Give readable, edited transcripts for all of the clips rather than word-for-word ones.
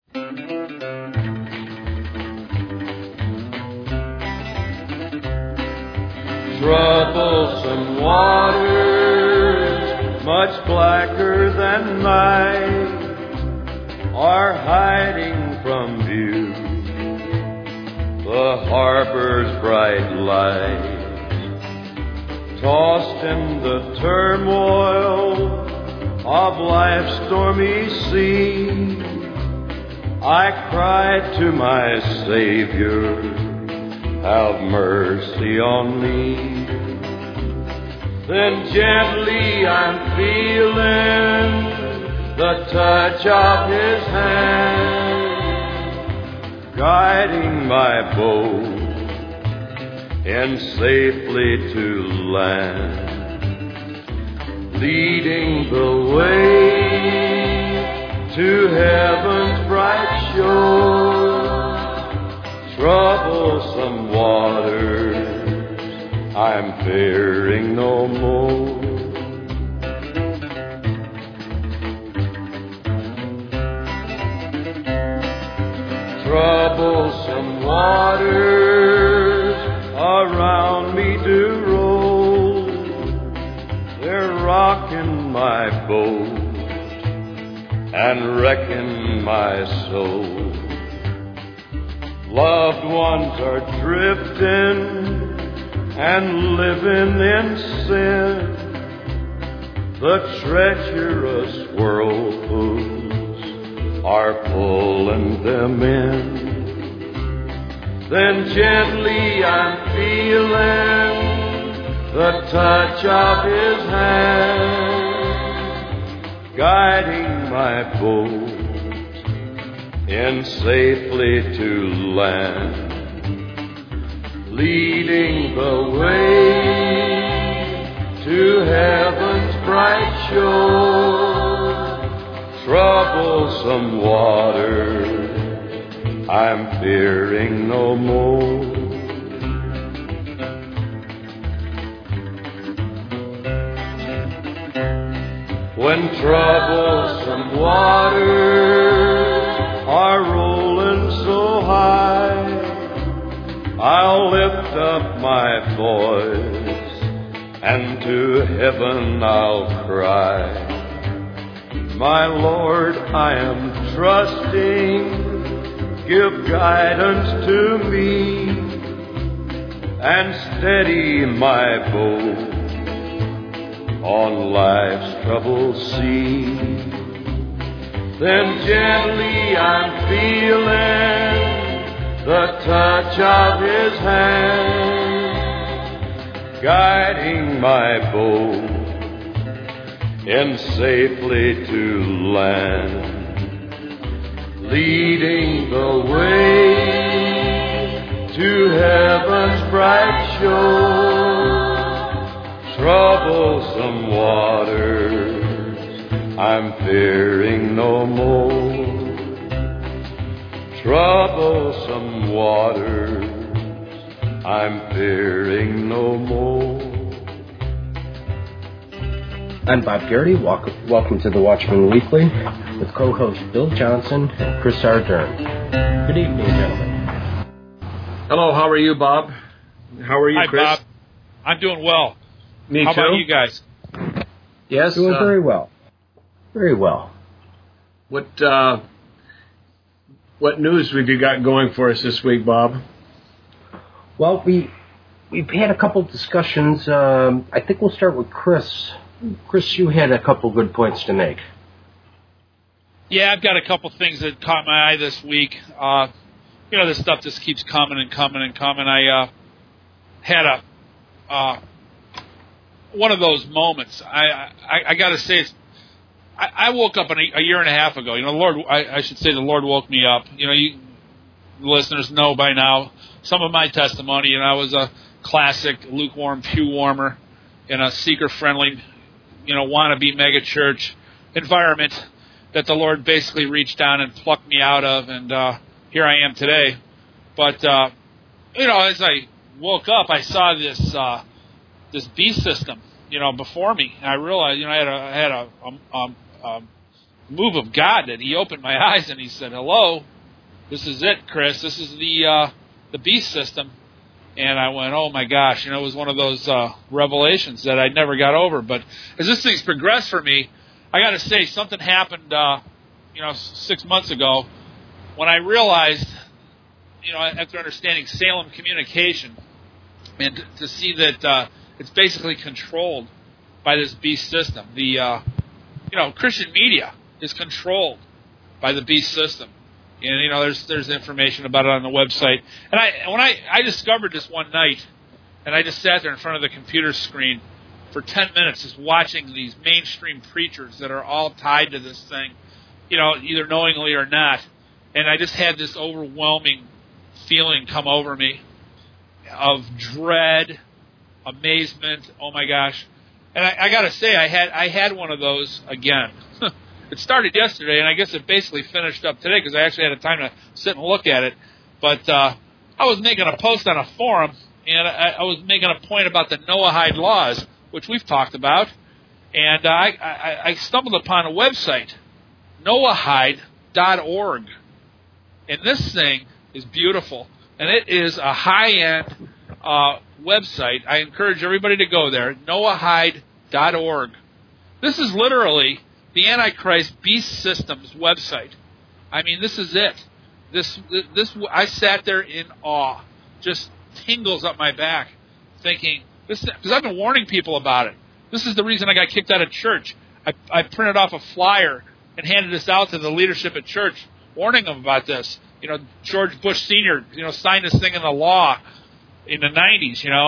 Troublesome waters, much blacker than night, are hiding from view the harbor's bright light. Tossed in the turmoil of life's stormy sea, I cried to my Savior, have mercy on me. Then gently I'm feeling the touch of His hand, guiding my boat in safely to land, leading the way to heaven's bright shore. Troublesome waters, I'm fearing no more. Troublesome waters around me do roll, they're rocking my boat and wrecking my soul. Loved ones are drifting and living in sin. The treacherous whirlpools are pulling them in. Then gently I'm feeling the touch of His hand, guiding my boat in safely to land, leading the way to heaven's bright shore. Troublesome waters, I'm fearing no more. When troublesome waters are rolling so high, I'll lift up my voice and to heaven I'll cry, my Lord, I am trusting, give guidance to me and steady my boat on life's troubled sea. Then gently I'm feeling the touch of His hand, guiding my boat in safely to land, leading the way to heaven's bright shore. Troublesome waters, I'm fearing no more. Troublesome waters, I'm fearing no more. I'm Bob Garrity. Welcome to the Watchman Weekly with co-hosts Bill Johnson and Chris Ardern. Good evening, gentlemen. Hello, how are you, Bob? How are you, Hi, Chris? Bob. I'm doing well. Me How too. about you guys? Yes. Doing very well. Very well. What news have you got going for us this week, Bob? Well, we've had a couple discussions. I think we'll start with Chris. Chris, you had a couple good points to make. Yeah, I've got a couple things that caught my eye this week. This stuff just keeps coming and coming and coming. I had one of those moments. I got to say, I woke up a year and a half ago. The Lord, I should say, the Lord woke me up. You listeners know by now some of my testimony. I was a classic lukewarm pew warmer in a seeker-friendly, wannabe mega church environment that the Lord basically reached down and plucked me out of, and here I am today. But as I woke up, I saw this beast system, before me, and I realized, I had a move of God that he opened my eyes and he said, "Hello, this is it, Chris. This is the beast system." And I went, "Oh my gosh!" It was one of those revelations that I never got over. But as this thing's progressed for me, I got to say something happened, 6 months ago when I realized, after understanding Salem communication, and to see that it's basically controlled by this beast system. The Christian media is controlled by the beast system. And, there's information about it on the website. And when I discovered this one night, and I just sat there in front of the computer screen for 10 minutes just watching these mainstream preachers that are all tied to this thing, either knowingly or not. And I just had this overwhelming feeling come over me of dread, amazement, oh my gosh. And I got to say, I had one of those again. It started yesterday, and I guess it basically finished up today because I actually had time to sit and look at it. But I was making a post on a forum, and I was making a point about the Noahide laws, which we've talked about. And I stumbled upon a website, noahide.org. And this thing is beautiful. And it is a high-end website. I encourage everybody to go there, noahide.org. This is literally the Antichrist Beast Systems website. I mean, this is it. This I sat there in awe, just tingles up my back, thinking this, because I've been warning people about it. This is the reason I got kicked out of church. I printed off a flyer and handed this out to the leadership at church, warning them about this. George Bush Sr. Signed this thing into law in the 90s. And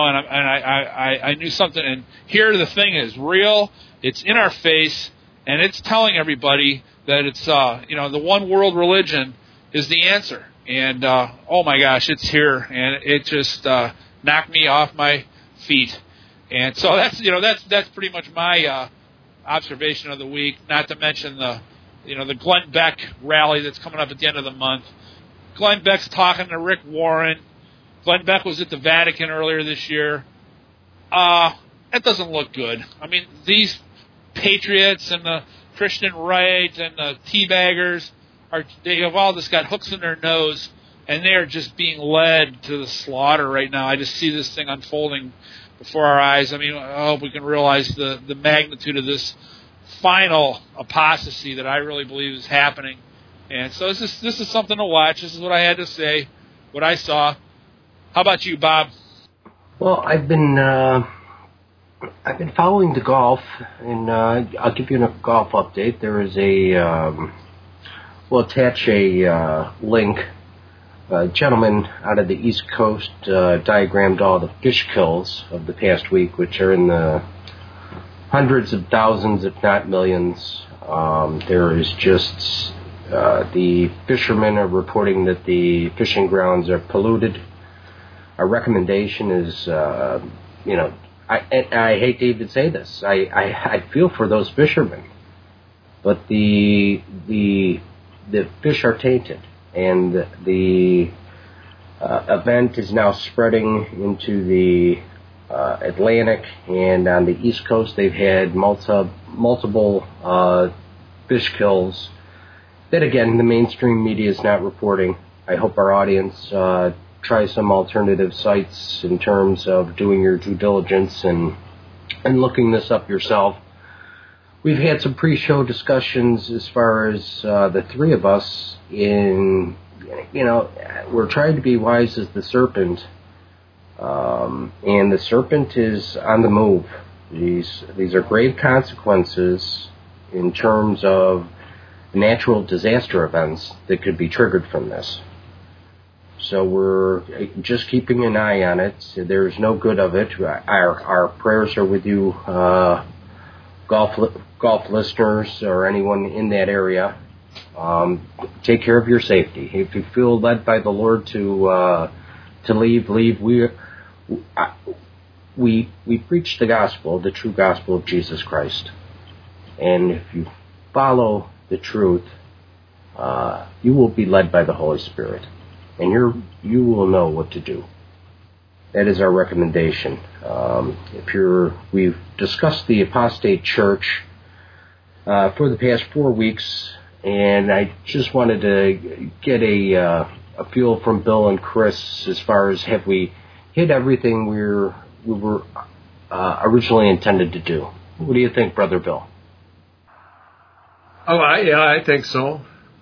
I knew something. And here the thing is real. It's in our face. And it's telling everybody that it's, the one world religion is the answer. And, oh my gosh, it's here. And it just knocked me off my feet. And so that's pretty much my observation of the week, not to mention the Glenn Beck rally that's coming up at the end of the month. Glenn Beck's talking to Rick Warren. Glenn Beck was at the Vatican earlier this year. That doesn't look good. I mean, these patriots and the Christian right and the teabaggers they have all just got hooks in their nose, and they're just being led to the slaughter right now. I just see this thing unfolding before our eyes. I mean, I hope we can realize the magnitude of this final apostasy that I really believe is happening. And so this is something to watch. This is what I had to say, what I saw. How about you, Bob? Well, I've been following the golf, and I'll give you a golf update. There is we'll attach a link. A gentleman out of the East Coast diagrammed all the fish kills of the past week, which are in the hundreds of thousands, if not millions. There is just the fishermen are reporting that the fishing grounds are polluted. Our recommendation is, I hate to even say this. I feel for those fishermen, but the fish are tainted, and the event is now spreading into the Atlantic, and on the East Coast they've had multiple fish kills that, again, the mainstream media is not reporting. I hope our audience try some alternative sites in terms of doing your due diligence and looking this up yourself. We've had some pre-show discussions as far as the three of us we're trying to be wise as the serpent, and the serpent is on the move. These are grave consequences in terms of natural disaster events that could be triggered from this. So we're just keeping an eye on it. There's no good of it. Our prayers are with you, golf listeners or anyone in that area. Take care of your safety. If you feel led by the Lord to leave. We preach the gospel, the true gospel of Jesus Christ. And if you follow the truth, you will be led by the Holy Spirit, and you will know what to do. That is our recommendation. We've discussed the apostate church for the past 4 weeks, and I just wanted to get a feel from Bill and Chris as far as have we hit everything we were originally intended to do. What do you think, Brother Bill? Oh, I think so.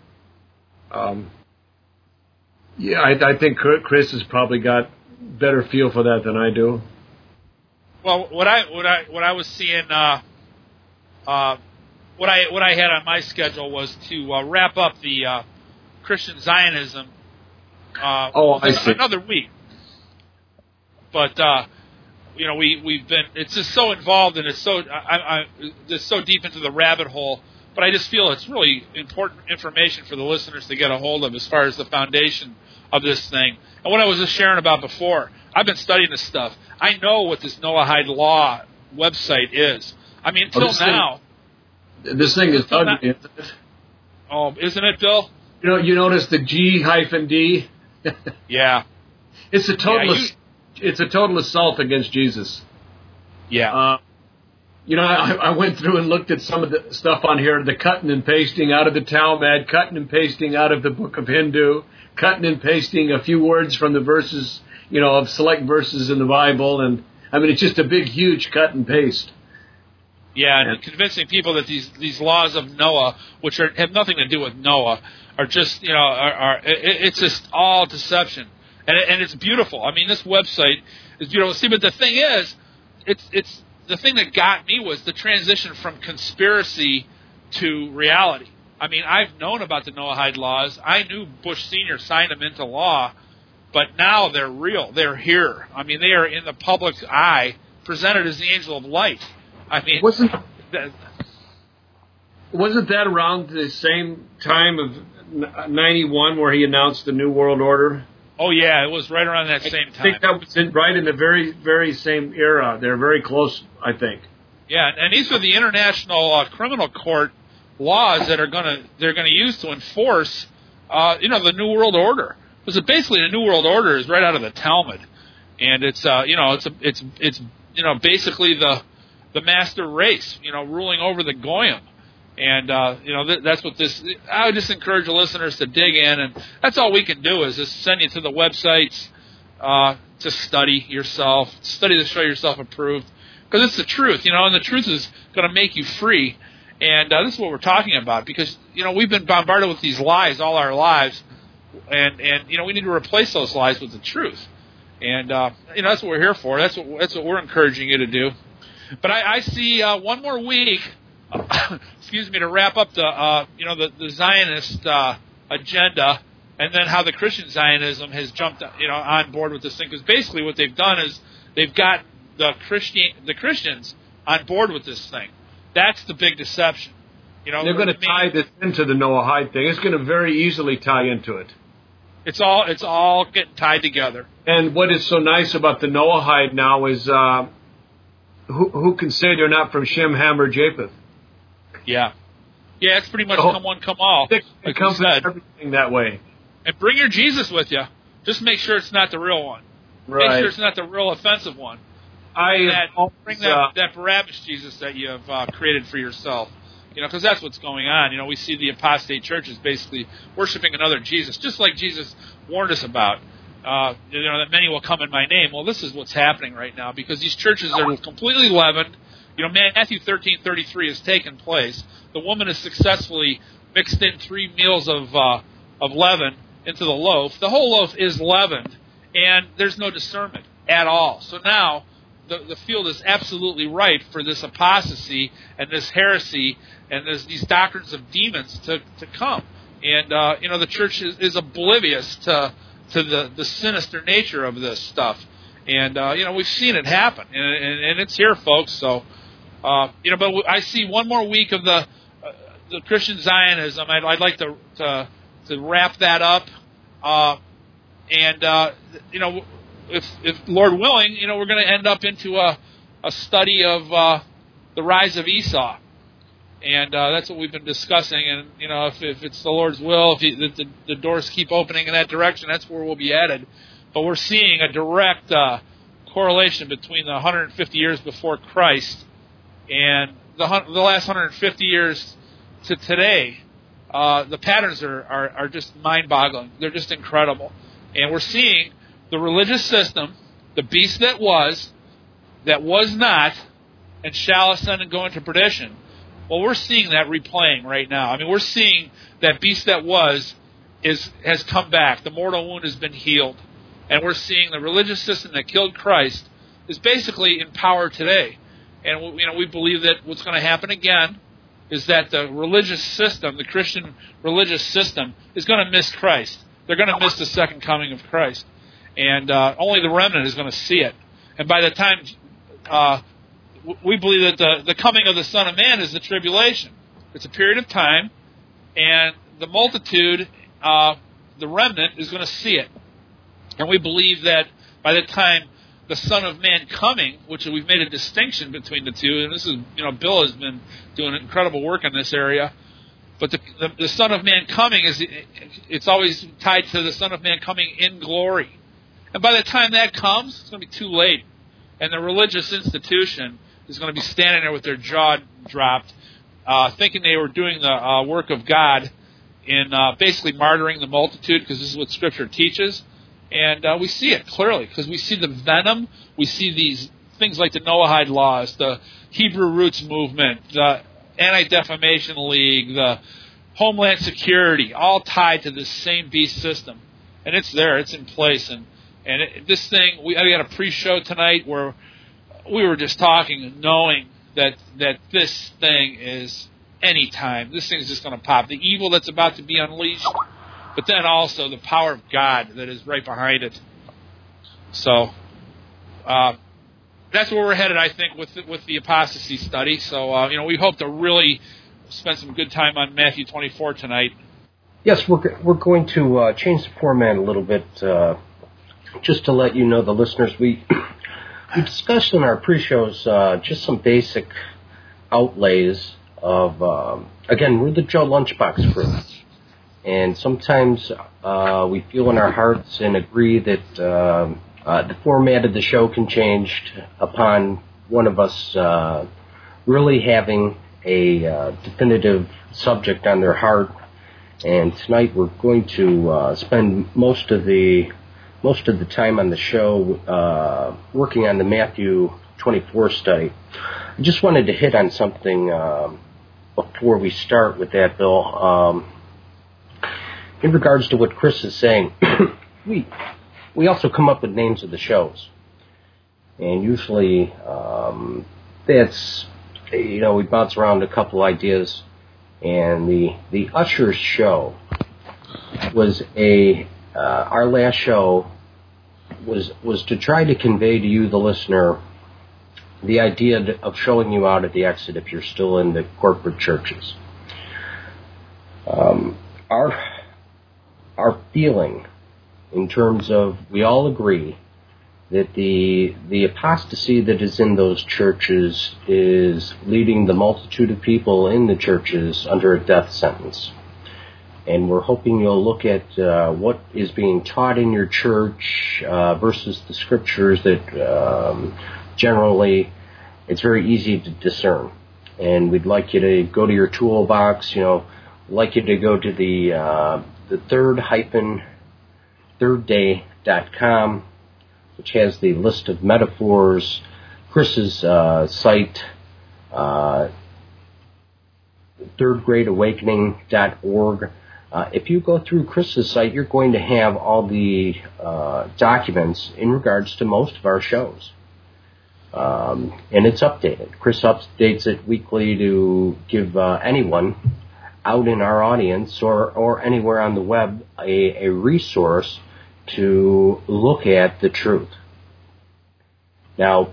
I think Chris has probably got better feel for that than I do. Well, what I was seeing, what I had on my schedule was to wrap up the Christian Zionism. I see. Another week, but we've been. It's just so involved and it's so it's so deep into the rabbit hole. But I just feel it's really important information for the listeners to get a hold of as far as the foundation of this thing. And what I was just sharing about before, I've been studying this stuff. I know what this Noahide Law website is. I mean, until now. This thing is ugly, isn't it? Oh, isn't it, Bill? You notice the G-D? Yeah. It's a total. It's a total assault against Jesus. Yeah. I went through and looked at some of the stuff on here, the cutting and pasting out of the Talmud, cutting and pasting out of the Book of Hindu, cutting and pasting a few words from the verses, of select verses in the Bible. And, I mean, it's just a big, huge cut and paste. Yeah, and convincing people that these laws of Noah, which have nothing to do with Noah, are just, it's just all deception. And it's beautiful. I mean, this website is beautiful. See, but the thing is, it's the thing that got me was the transition from conspiracy to reality. I mean, I've known about the Noahide laws. I knew Bush Sr. signed them into law, but now they're real. They're here. I mean, they are in the public's eye, presented as the angel of light. I mean, wasn't that around the same time of 91 where he announced the New World Order? Oh, yeah, it was right around that same time. I think that was right in the very, very same era. They're very close, I think. Yeah, and these are the International Criminal Court laws that they're going to use to enforce, the New World Order. Because basically the New World Order is right out of the Talmud, and it's basically the master race, ruling over the Goyim. And, that's what this, I would just encourage the listeners to dig in, and that's all we can do is just send you to the websites to study yourself, study to show yourself approved, because it's the truth, and the truth is going to make you free. And this is what we're talking about, because, we've been bombarded with these lies all our lives, and we need to replace those lies with the truth. And, that's what we're here for. That's what we're encouraging you to do. But I see one more week, to wrap up the Zionist agenda, and then how the Christian Zionism has jumped on board with this thing. Because basically what they've done is they've got the Christians on board with this thing. That's the big deception. They're going to tie this into the Noahide thing. It's going to very easily tie into it. It's all getting tied together. And what is so nice about the Noahide now is who can say they're not from Shem, Ham, or Japheth? Yeah. Yeah, it's pretty much come one, come all. It comes from everything that way. And bring your Jesus with you. Just make sure it's not the real one. Right. Make sure it's not the real offensive one. Bring that Barabbas Jesus that you have created for yourself. Because that's what's going on. We see the apostate churches basically worshiping another Jesus, just like Jesus warned us about. That many will come in my name. Well, this is what's happening right now, because these churches are completely leavened. Matthew 13:33 has taken place. The woman has successfully mixed in 3 meals of leaven into the loaf. The whole loaf is leavened, and there's no discernment at all. So now the field is absolutely ripe for this apostasy and this heresy and these doctrines of demons to come. And the church is oblivious to the sinister nature of this stuff. And we've seen it happen, and it's here, folks. So. But I see one more week of the Christian Zionism. I'd like to wrap that up, if Lord willing, we're going to end up into a study of the rise of Esau, and that's what we've been discussing. And if it's the Lord's will, if the doors keep opening in that direction, that's where we'll be headed. But we're seeing a direct correlation between the 150 years before Christ and the last 150 years to today, the patterns are just mind-boggling. They're just incredible. And we're seeing the religious system, the beast that was not, and shall ascend and go into perdition. Well, we're seeing that replaying right now. I mean, we're seeing that beast that has come back. The mortal wound has been healed. And we're seeing the religious system that killed Christ is basically in power today. And we believe that what's going to happen again is that the religious system, the Christian religious system, is going to miss Christ. They're going to miss the second coming of Christ. And only the remnant is going to see it. And by the time we believe that the coming of the Son of Man is the tribulation. It's a period of time, and the multitude, the remnant, is going to see it. And we believe that by the time the Son of Man coming, which we've made a distinction between the two, and this is, Bill has been doing incredible work in this area, but the Son of Man coming it's always tied to the Son of Man coming in glory. And by the time that comes, it's going to be too late. And the religious institution is going to be standing there with their jaw dropped, thinking they were doing the work of God in basically martyring the multitude, because this is what Scripture teaches. And we see it clearly, because we see the venom. We see these things like the Noahide laws, the Hebrew Roots movement, the Anti-Defamation League, the Homeland Security, all tied to this same beast system. And it's there. It's in place. And this thing, we had a pre-show tonight where we were just talking, knowing that this thing is anytime. This thing is just going to pop. The evil that's about to be unleashed, but then also the power of God that is right behind it. So that's where we're headed, I think, with the apostasy study. So we hope to really spend some good time on Matthew 24 tonight. Yes, we're going to change the format a little bit. Just to let you know, the listeners, we discussed in our pre-shows just some basic outlays of, again, we're the Joe Lunchbox crew. And sometimes we feel in our hearts and agree that the format of the show can change upon one of us really having a definitive subject on their heart. And tonight we're going to spend most of the time on the show working on the Matthew 24 study. I just wanted to hit on something before we start with that, Bill. In regards to what Chris is saying, we also come up with names of the shows. And usually that's, we bounce around a couple ideas. And the Usher's show was our last show was to try to convey to you, the listener, the idea of showing you out at the exit if you're still in the corporate churches. Our feeling, in terms of, we all agree that the apostasy that is in those churches is leading the multitude of people in the churches under a death sentence. And we're hoping you'll look at what is being taught in your church versus the scriptures that generally it's very easy to discern. And we'd like you to go to your toolbox, like you to go to the thirdday.com, which has the list of metaphors, Chris's site, thirdgradeawakening.org. If you go through Chris's site, you're going to have all the documents in regards to most of our shows. And it's updated. Chris updates it weekly to give anyone out in our audience or anywhere on the web a resource to look at the truth. Now,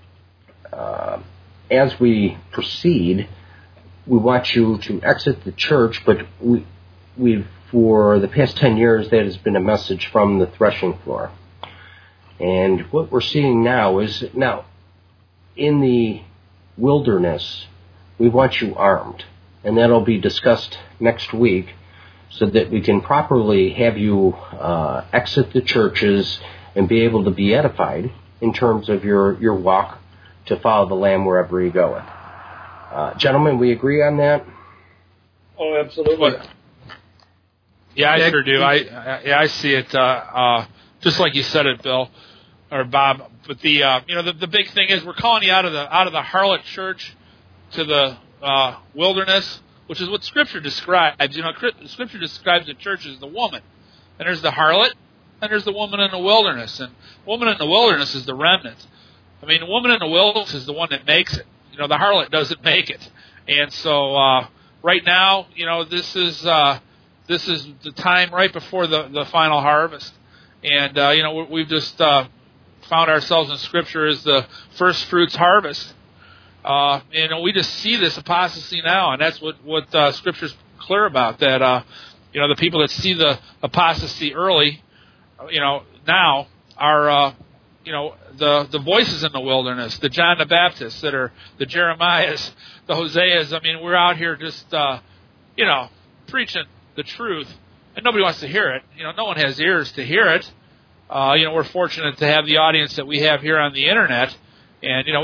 as we proceed, we want you to exit the church, but we've for the past 10 years, that has been a message from the threshing floor. And what we're seeing now is, in the wilderness, we want you armed. And that'll be discussed next week so that we can properly have you exit the churches and be able to be edified in terms of your walk to follow the Lamb wherever you go. Gentlemen, we agree on that? Oh, absolutely. Yeah, I sure do. I see it just like you said it, Bill or Bob. But the big thing is we're calling you out of the harlot church to the wilderness, which is what Scripture describes. Scripture describes the church as the woman, and there's the harlot, and there's the woman in the wilderness, and the woman in the wilderness is the remnant. I mean, the woman in the wilderness is the one that makes it. The harlot doesn't make it, and so right now, this is the time right before the final harvest, and we've just found ourselves in Scripture as the first fruits harvest. We just see this apostasy now, and that's what Scripture's clear about. That the people that see the apostasy early, now are the voices in the wilderness, the John the Baptist, that are the Jeremiahs, the Hoseas. I mean, we're out here just preaching the truth, and nobody wants to hear it. No one has ears to hear it. We're fortunate to have the audience that we have here on the internet. And, in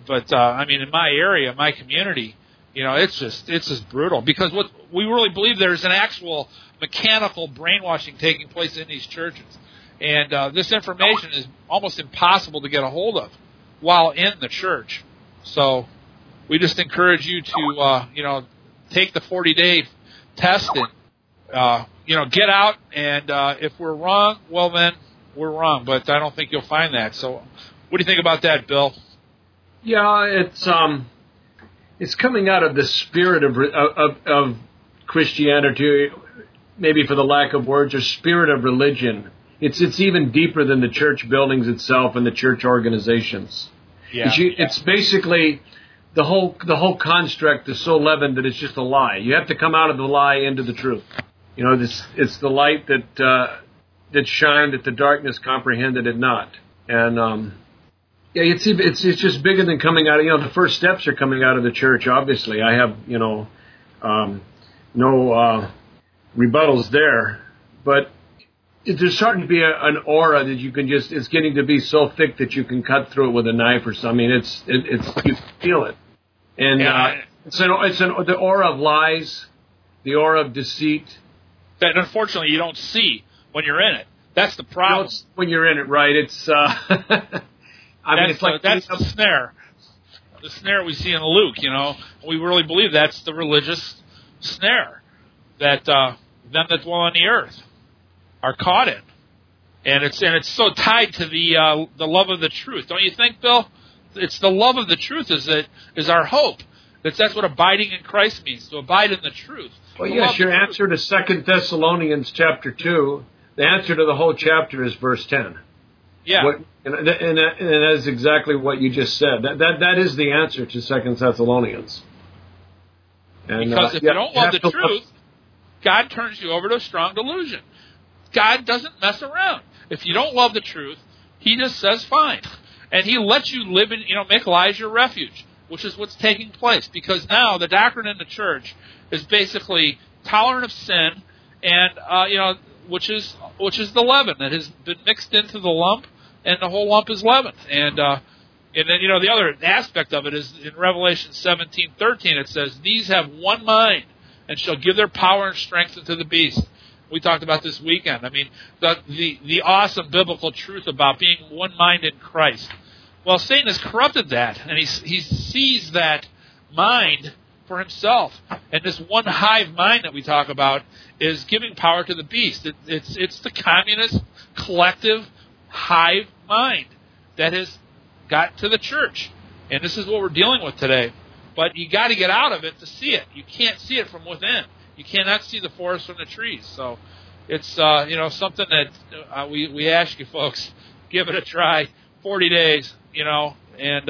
my area, my community, it's just brutal, because what we really believe there's an actual mechanical brainwashing taking place in these churches. And this information is almost impossible to get a hold of while in the church. So we just encourage you to, take the 40-day test and, get out. And if we're wrong, well, then we're wrong. But I don't think you'll find that. So what do you think about that, Bill? Yeah, it's coming out of the spirit of Christianity, maybe for the lack of words, or spirit of religion. It's even deeper than the church buildings itself and the church organizations. Yeah. It's basically the whole construct is so leavened that it's just a lie. You have to come out of the lie into the truth. It's the light that shined that the darkness comprehended it not. And it's just bigger than coming out of, the first steps are coming out of the church, obviously. I have, no rebuttals there. But there's starting to be an aura that you can it's getting to be so thick that you can cut through it with a knife or something. You feel it. And it's the aura of lies, the aura of deceit. That unfortunately you don't see when you're in it. That's the problem. When you're in it, right? It's... it's like that's the snare. The snare we see in Luke, we really believe that's the religious snare that them that dwell on the earth are caught in, and it's so tied to the love of the truth, don't you think, Bill? It's the love of the truth is our hope. That's what abiding in Christ means, to abide in the truth. Well, yes, your answer to 2 Thessalonians chapter 2, the answer to the whole chapter is verse 10. Yeah. And that is exactly what you just said. That is the answer to 2 Thessalonians. And, because if you don't love the truth, God turns you over to a strong delusion. God doesn't mess around. If you don't love the truth, He just says fine. And He lets you live in, make lies your refuge, which is what's taking place. Because now the doctrine in the church is basically tolerant of sin, and which is the leaven that has been mixed into the lump, and the whole lump is leavened. And then the other aspect of it is in Revelation 17:13 it says, "These have one mind, and shall give their power and strength unto the beast." We talked about this weekend. I mean, the awesome biblical truth about being one mind in Christ. Well, Satan has corrupted that, and he sees that mind for himself. And this one hive mind that we talk about is giving power to the beast. It's the communist collective hive mind that has got to the church. And this is what we're dealing with today. But you got to get out of it to see it. You can't see it from within. You cannot see the forest from the trees. So it's something that we ask you folks, give it a try. 40 days, and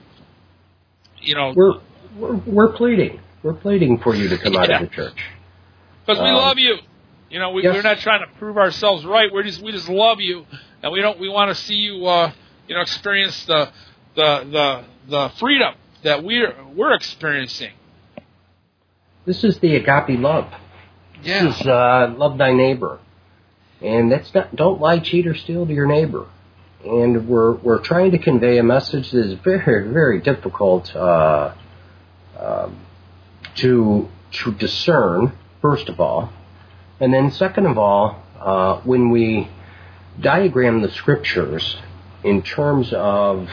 we're pleading. We're pleading for you to come out of the church because we love you. We're not trying to prove ourselves right. We just love you, and we want to see you experience the freedom that we're experiencing. This is the agape love. Yeah. This is love thy neighbor, and that's not, don't lie, cheat, or steal to your neighbor. And we're trying to convey a message that is very, very difficult to discern, first of all, and then second of all, when we diagram the scriptures in terms of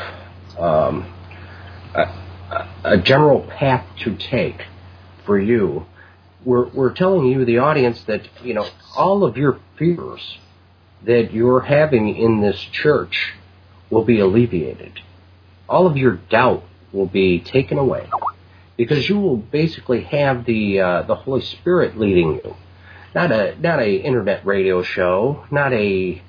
a general path to take for you, we're telling you, the audience, that all of your fears that you're having in this church will be alleviated. All of your doubt will be taken away, because you will basically have the Holy Spirit leading you. Not a internet radio show, not a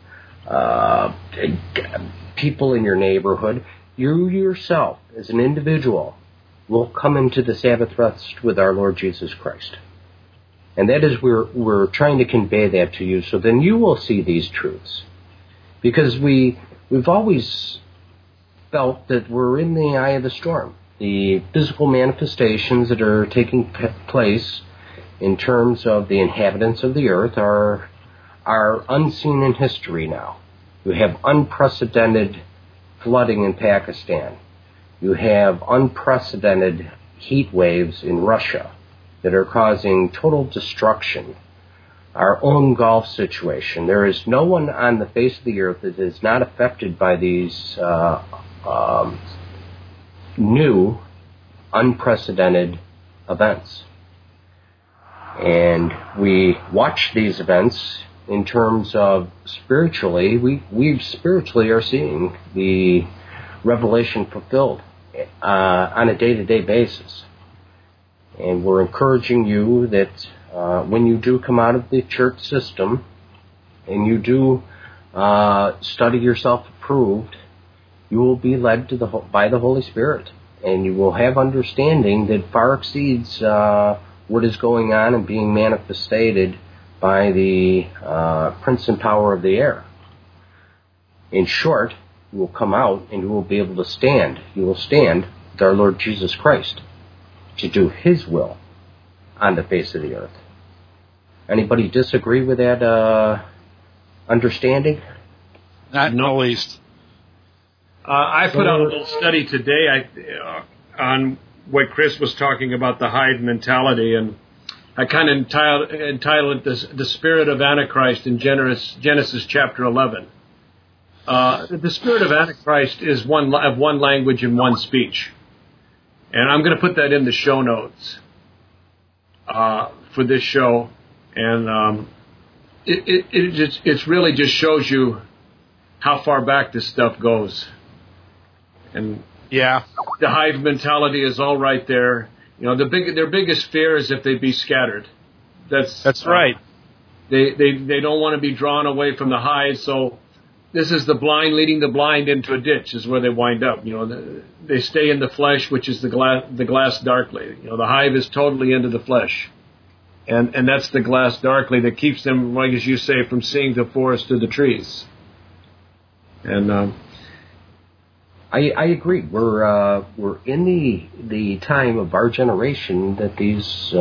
people in your neighborhood. You yourself, as an individual, will come into the Sabbath rest with our Lord Jesus Christ. And that is, we're trying to convey that to you, so then you will see these truths. Because we've always felt that we're in the eye of the storm. The physical manifestations that are taking place in terms of the inhabitants of the earth are unseen in history now. You have unprecedented flooding in Pakistan. You have unprecedented heat waves in Russia that are causing total destruction. Our own Gulf situation. There is no one on the face of the earth that is not affected by these new, unprecedented events. And we watch these events in terms of spiritually. We spiritually are seeing the revelation fulfilled on a day-to-day basis. And we're encouraging you that when you do come out of the church system and you do study yourself approved, you will be led by the Holy Spirit. And you will have understanding that far exceeds what is going on and being manifested by the prince and power of the air. In short, you will come out and you will be able to stand. You will stand with our Lord Jesus Christ to do His will on the face of the earth. Anybody disagree with that understanding? Not in the least. I put out a little study today on what Chris was talking about, the hive mentality, and I kind of entitled it the Spirit of Antichrist in Genesis chapter 11. The spirit of Antichrist is one language and one speech. And I'm going to put that in the show notes for this show. And it really just shows you how far back this stuff goes. And yeah, the hive mentality is all right there. Their biggest fear is if they be scattered. That's right. They don't want to be drawn away from the hive, so this is the blind leading the blind into a ditch is where they wind up. They stay in the flesh, which is the glass darkly. The hive is totally into the flesh. And that's the glass darkly that keeps them, like as you say, from seeing the forest through the trees. And I agree. We're in the time of our generation that these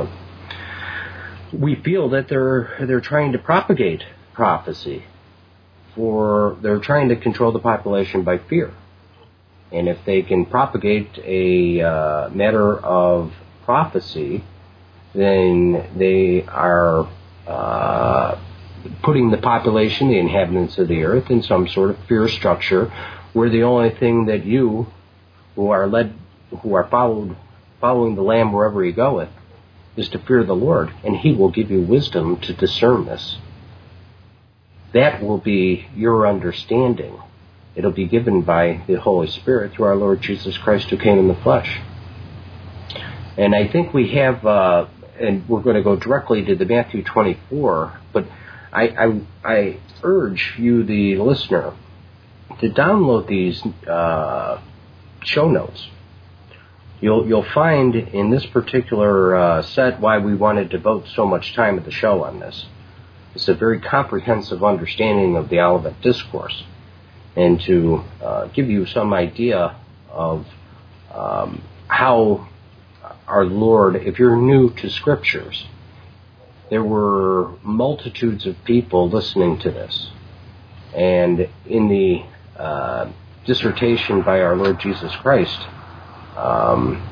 we feel that they're trying to propagate prophecy. They're trying to control the population by fear. And if they can propagate a matter of prophecy, then they are putting the population, the inhabitants of the earth, in some sort of fear structure, where the only thing that you, who are following the Lamb wherever He goeth, is to fear the Lord, and He will give you wisdom to discern this. That will be your understanding. It'll be given by the Holy Spirit through our Lord Jesus Christ, who came in the flesh. And I think we have, and we're going to go directly to the Matthew 24, but I urge you, the listener, to download these show notes. You'll find in this particular set why we want to devote so much time at the show on this. It's a very comprehensive understanding of the Olivet Discourse, and to give you some idea of how our Lord, if you're new to Scriptures, there were multitudes of people listening to this. And in the dissertation by our Lord Jesus Christ,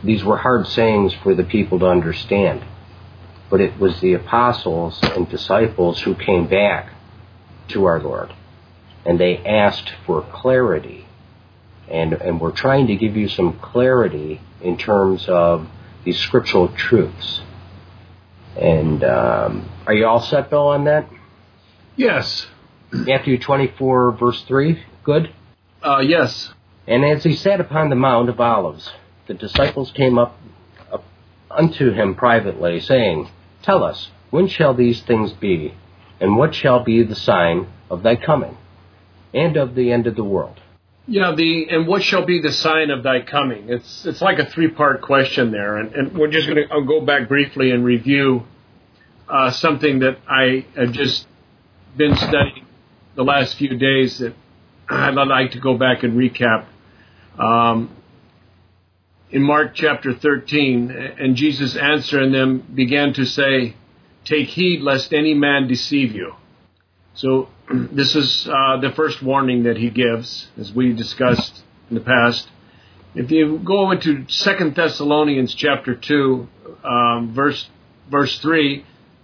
these were hard sayings for the people to understand. But it was the apostles and disciples who came back to our Lord, and they asked for clarity. And we're trying to give you some clarity in terms of these scriptural truths. And are you all set, Bill, on that? Yes. Matthew 24, verse 3, good? Yes. And as he sat upon the Mount of Olives, the disciples came up unto him privately, saying, Tell us, when shall these things be? And what shall be the sign of thy coming, and of the end of the world? Yeah, and what shall be the sign of thy coming? It's like a 3-part question there, and we're just going to go back briefly and review something that I have just been studying the last few days that I'd like to go back and recap. In Mark chapter 13, and Jesus answering them began to say, Take heed lest any man deceive you. So this is the first warning that he gives, as we discussed in the past. If you go into 2 Thessalonians chapter 2, verse 3,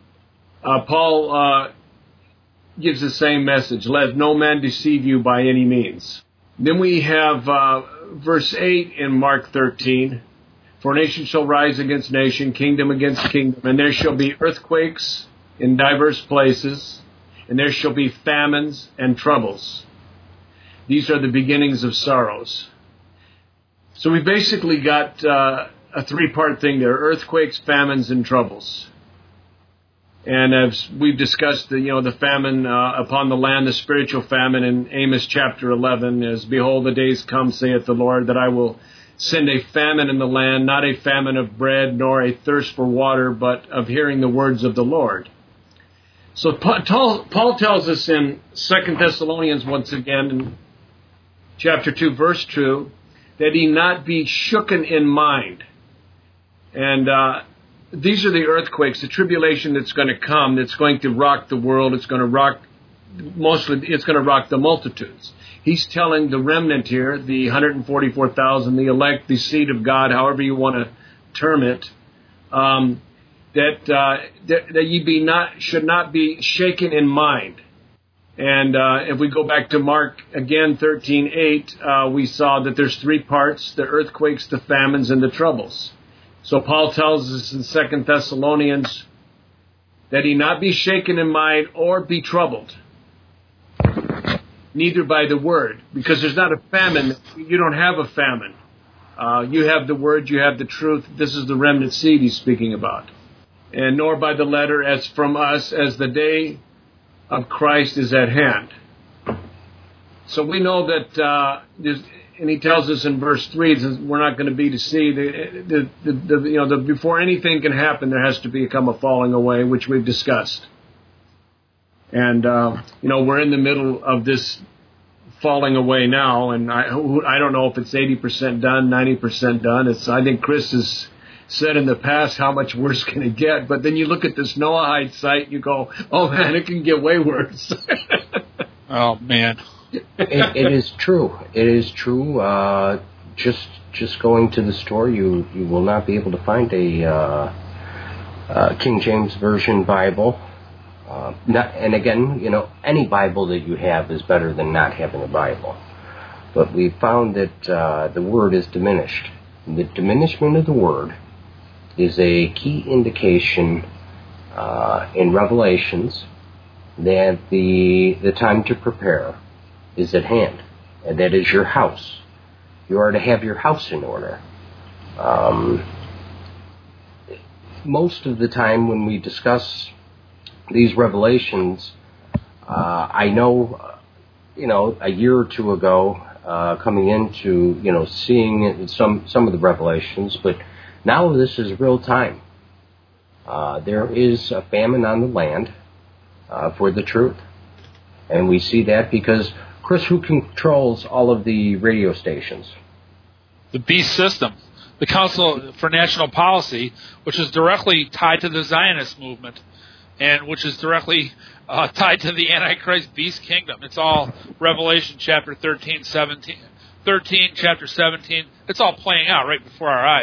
Paul gives the same message, Let no man deceive you by any means. Then we have verse 8 in Mark 13, For nation shall rise against nation, kingdom against kingdom, and there shall be earthquakes in diverse places, and there shall be famines and troubles. These are the beginnings of sorrows. So we basically got a 3-part thing there, earthquakes, famines, and troubles. And as we've discussed, the famine upon the land, the spiritual famine in Amos chapter 11, is, Behold, the days come, saith the Lord, that I will send a famine in the land, not a famine of bread, nor a thirst for water, but of hearing the words of the Lord. So Paul tells us in 2 Thessalonians, once again, in chapter 2, verse 2, that he not be shooken in mind. And these are the earthquakes, the tribulation that's going to come, that's going to rock the world. It's going to rock the multitudes. He's telling the remnant here, the 144,000, the elect, the seed of God, however you want to term it, that ye should not be shaken in mind. And if we go back to Mark again 13:8, we saw that there's 3 parts: the earthquakes, the famines, and the troubles. So Paul tells us in 2 Thessalonians that he not be shaken in mind or be troubled, neither by the word, because there's not a famine. You don't have a famine. You have the word, you have the truth. This is the remnant seed he's speaking about. And nor by the letter, as from us, as the day of Christ is at hand. So we know that, and he tells us in verse 3, we're not going to be deceived. Before anything can happen, there has to become a falling away, which we've discussed. And, we're in the middle of this falling away now, and I don't know if it's 80% done, 90% done. I think Chris has said in the past how much worse can it get, but then you look at this Noahide site, you go, oh man, it can get way worse. Oh man. It is true. It is true. Just going to the store, you will not be able to find a King James Version Bible. And again, any Bible that you have is better than not having a Bible. But we found that the Word is diminished. The diminishment of the Word is a key indication in Revelations that the time to prepare is at hand, and that is your house. You are to have your house in order. Most of the time when we discuss these revelations, I know, a year or two ago, coming into, seeing some of the revelations, but now this is real time. There is a famine on the land for the truth. And we see that because, Chris, who controls all of the radio stations? The beast system, the Council for National Policy, which is directly tied to the Zionist movement, and which is directly tied to the Antichrist beast kingdom. It's all Revelation chapter 13, chapter 17. It's all playing out right before our eyes.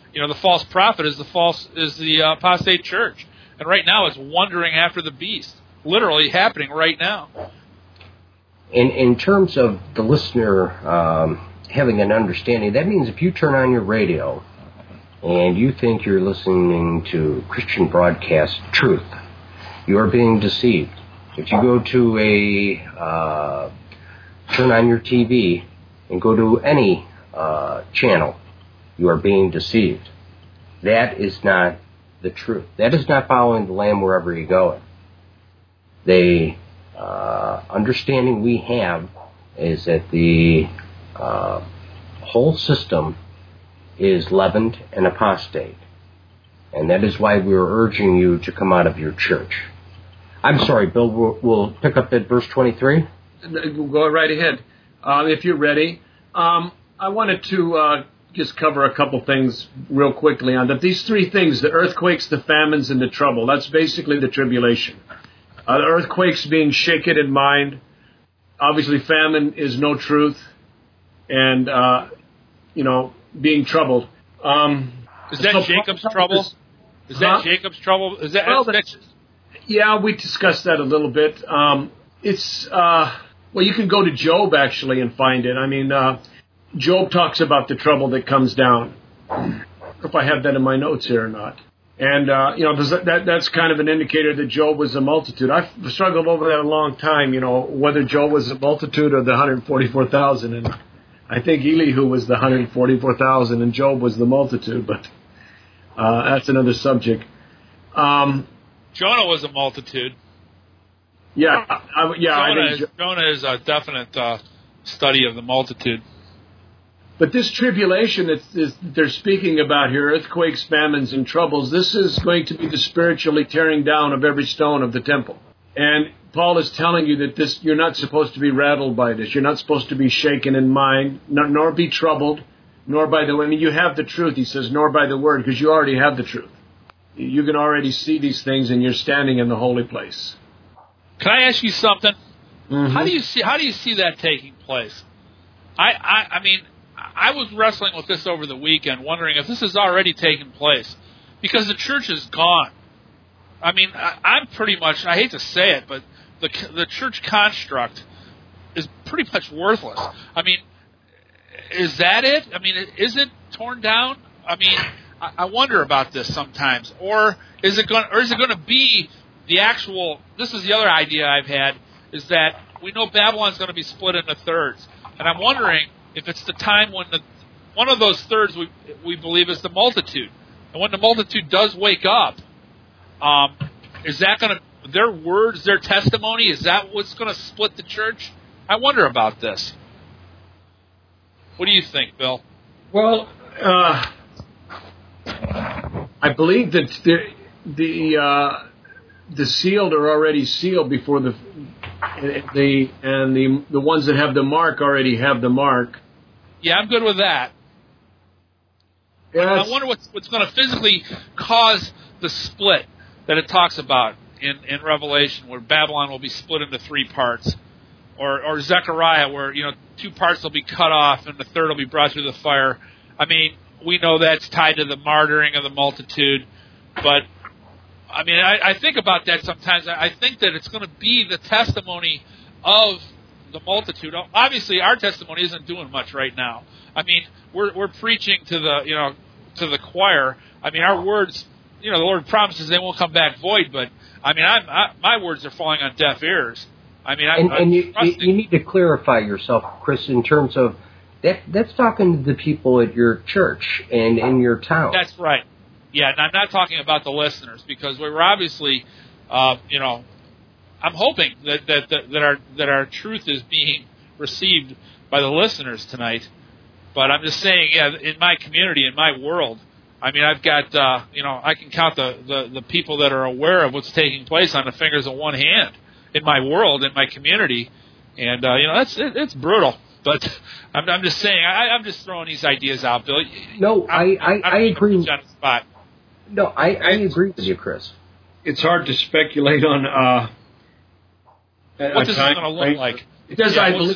the false prophet is the apostate church. And right now it's wandering after the beast. Literally happening right now. In terms of the listener having an understanding, that means if you turn on your radio and you think you're listening to Christian broadcast truth, you are being deceived. If you go to turn on your TV and go to any channel, you are being deceived. That is not the truth. That is not following the Lamb wherever you go. The understanding we have is that the whole system is leavened and apostate. And that is why we're urging you to come out of your church. I'm sorry, Bill, we'll pick up at verse 23. Go right ahead. If you're ready. I wanted to just cover a couple things real quickly on that. These three things, the earthquakes, the famines, and the trouble, that's basically the tribulation. The earthquakes being shaken in mind. Obviously, famine is no truth. And, being troubled. Is that Jacob's trouble? Is that Jacob's trouble? Is that... Yeah, we discussed that a little bit. You can go to Job, actually, and find it. I mean, Job talks about the trouble that comes down. I don't know if I have that in my notes here or not. And, that's kind of an indicator that Job was a multitude. I've struggled over that a long time, whether Job was a multitude or the 144,000. And I think Elihu was the 144,000 and Job was the multitude, but that's another subject. Jonah was a multitude. Yeah, Jonah is a definite study of the multitude. But this tribulation that they're speaking about here, earthquakes, famines, and troubles, this is going to be the spiritually tearing down of every stone of the temple. And Paul is telling you that you're not supposed to be rattled by this. You're not supposed to be shaken in mind, nor be troubled, nor by the... I mean, you have the truth, he says, nor by the word, because you already have the truth. You can already see these things, and you're standing in the holy place. Can I ask you something? Mm-hmm. How do you see that taking place? I mean, I was wrestling with this over the weekend, wondering if this has already taken place, because the church is gone. I mean, I'm pretty much, I hate to say it, but the church construct is pretty much worthless. I mean, is that it? I mean, is it torn down? I mean, I wonder about this sometimes. Or is it going to be the actual, this is the other idea I've had, is that we know Babylon's going to be split into thirds. And I'm wondering if it's the time when one of those thirds we believe is the multitude. And when the multitude does wake up, is that going to, their words, their testimony, is that what's going to split the church? I wonder about this. What do you think, Bill? Well, I believe that the sealed are already sealed before the ones that have the mark already have the mark. Yeah, I'm good with that. Yes. I wonder what's going to physically cause the split that it talks about in Revelation, where Babylon will be split into three parts, or Zechariah, where two parts will be cut off and the third will be brought through the fire. I mean, we know that's tied to the martyring of the multitude, but I mean, I think about that sometimes. I think that it's going to be the testimony of the multitude. Obviously, our testimony isn't doing much right now. I mean, we're preaching to the choir. I mean, our words, the Lord promises they won't come back void, but I mean, my words are falling on deaf ears. I mean, you need to clarify yourself, Chris, in terms of that's talking to the people at your church and in your town. That's right. Yeah, and I'm not talking about the listeners, because we were obviously, I'm hoping that our truth is being received by the listeners tonight. But I'm just saying, in my community, in my world, I mean, I've got, I can count the people that are aware of what's taking place on the fingers of one hand in my world, in my community, and it's brutal. But I'm just saying, I'm just throwing these ideas out, Bill. No, I agree. On the spot. No, I agree with you, Chris. It's hard to speculate on what this is going to look like. Because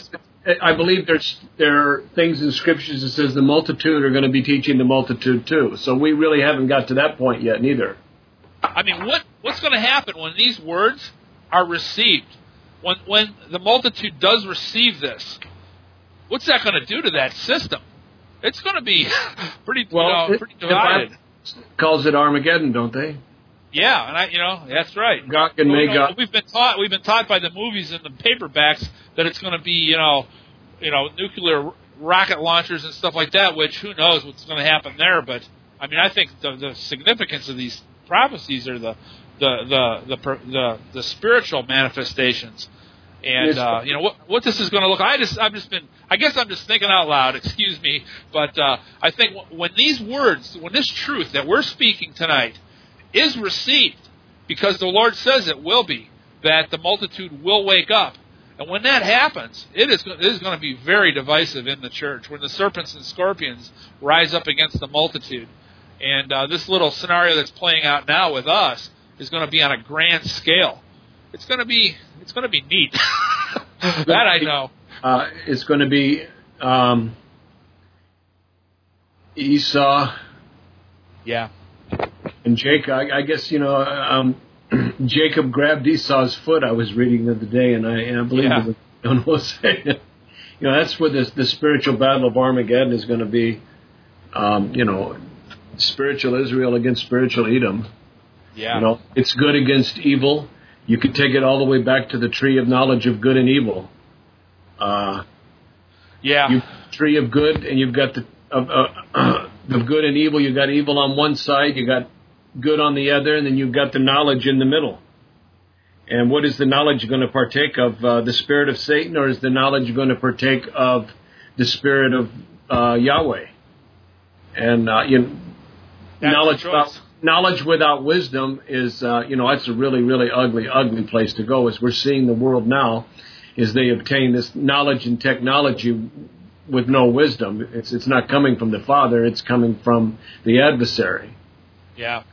I believe there are things in scriptures that says the multitude are going to be teaching the multitude too. So we really haven't got to that point yet, neither. I mean, what's going to happen when these words are received? When the multitude does receive this, what's that going to do to that system? It's going to be pretty divided. The Bible calls it Armageddon, don't they? Yeah, and that's right. Gog and Magog. We've been taught by the movies and the paperbacks that it's going to be nuclear rocket launchers and stuff like that. Which who knows what's going to happen there? But I mean, I think the significance of these prophecies are the spiritual manifestations. And what this is going to look. I guess I'm just thinking out loud. Excuse me, but I think when these words, when this truth that we're speaking tonight is received, because the Lord says it will be, that the multitude will wake up, and when that happens, it is going to be very divisive in the church. When the serpents and scorpions rise up against the multitude, and this little scenario that's playing out now with us is going to be on a grand scale. It's going to be neat. That I know. It's going to be Esau. Yeah. And Jacob. I guess Jacob grabbed Esau's foot. I was reading the other day, and I believe it was John was saying. That's where the spiritual battle of Armageddon is going to be. Spiritual Israel against spiritual Edom. Yeah. It's good against evil. You could take it all the way back to the tree of knowledge of good and evil. Tree of good, and you've got the good and evil. You've got evil on one side, you got good on the other, and then you've got the knowledge in the middle. And what is the knowledge going to partake of? The spirit of Satan, or is the knowledge going to partake of the spirit of Yahweh? And knowledge without wisdom is, that's a really, really ugly place to go. As we're seeing the world now, is they obtain this knowledge and technology with no wisdom. It's not coming from the Father; it's coming from the adversary. Yeah.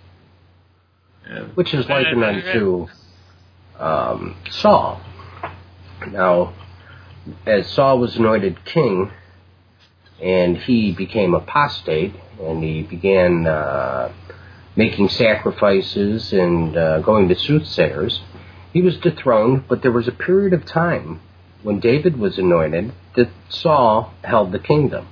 Which is likened unto Saul. Now, as Saul was anointed king, and he became apostate, and he began making sacrifices and going to soothsayers, he was dethroned, but there was a period of time when David was anointed that Saul held the kingdom.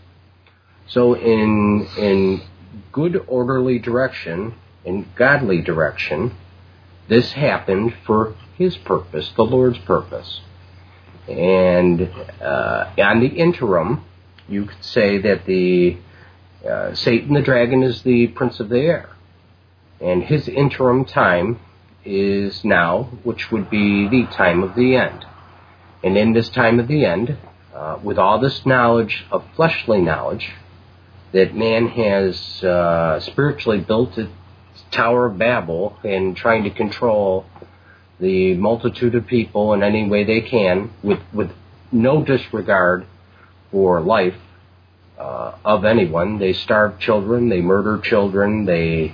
So in good, orderly direction, in godly direction, this happened for his purpose, the Lord's purpose. And on the interim, you could say that Satan the dragon is the prince of the air. And his interim time is now, which would be the time of the end. And in this time of the end, with all this knowledge of fleshly knowledge that man has spiritually built its Tower of Babel and trying to control the multitude of people in any way they can with no disregard for life of anyone. They starve children, they murder children, they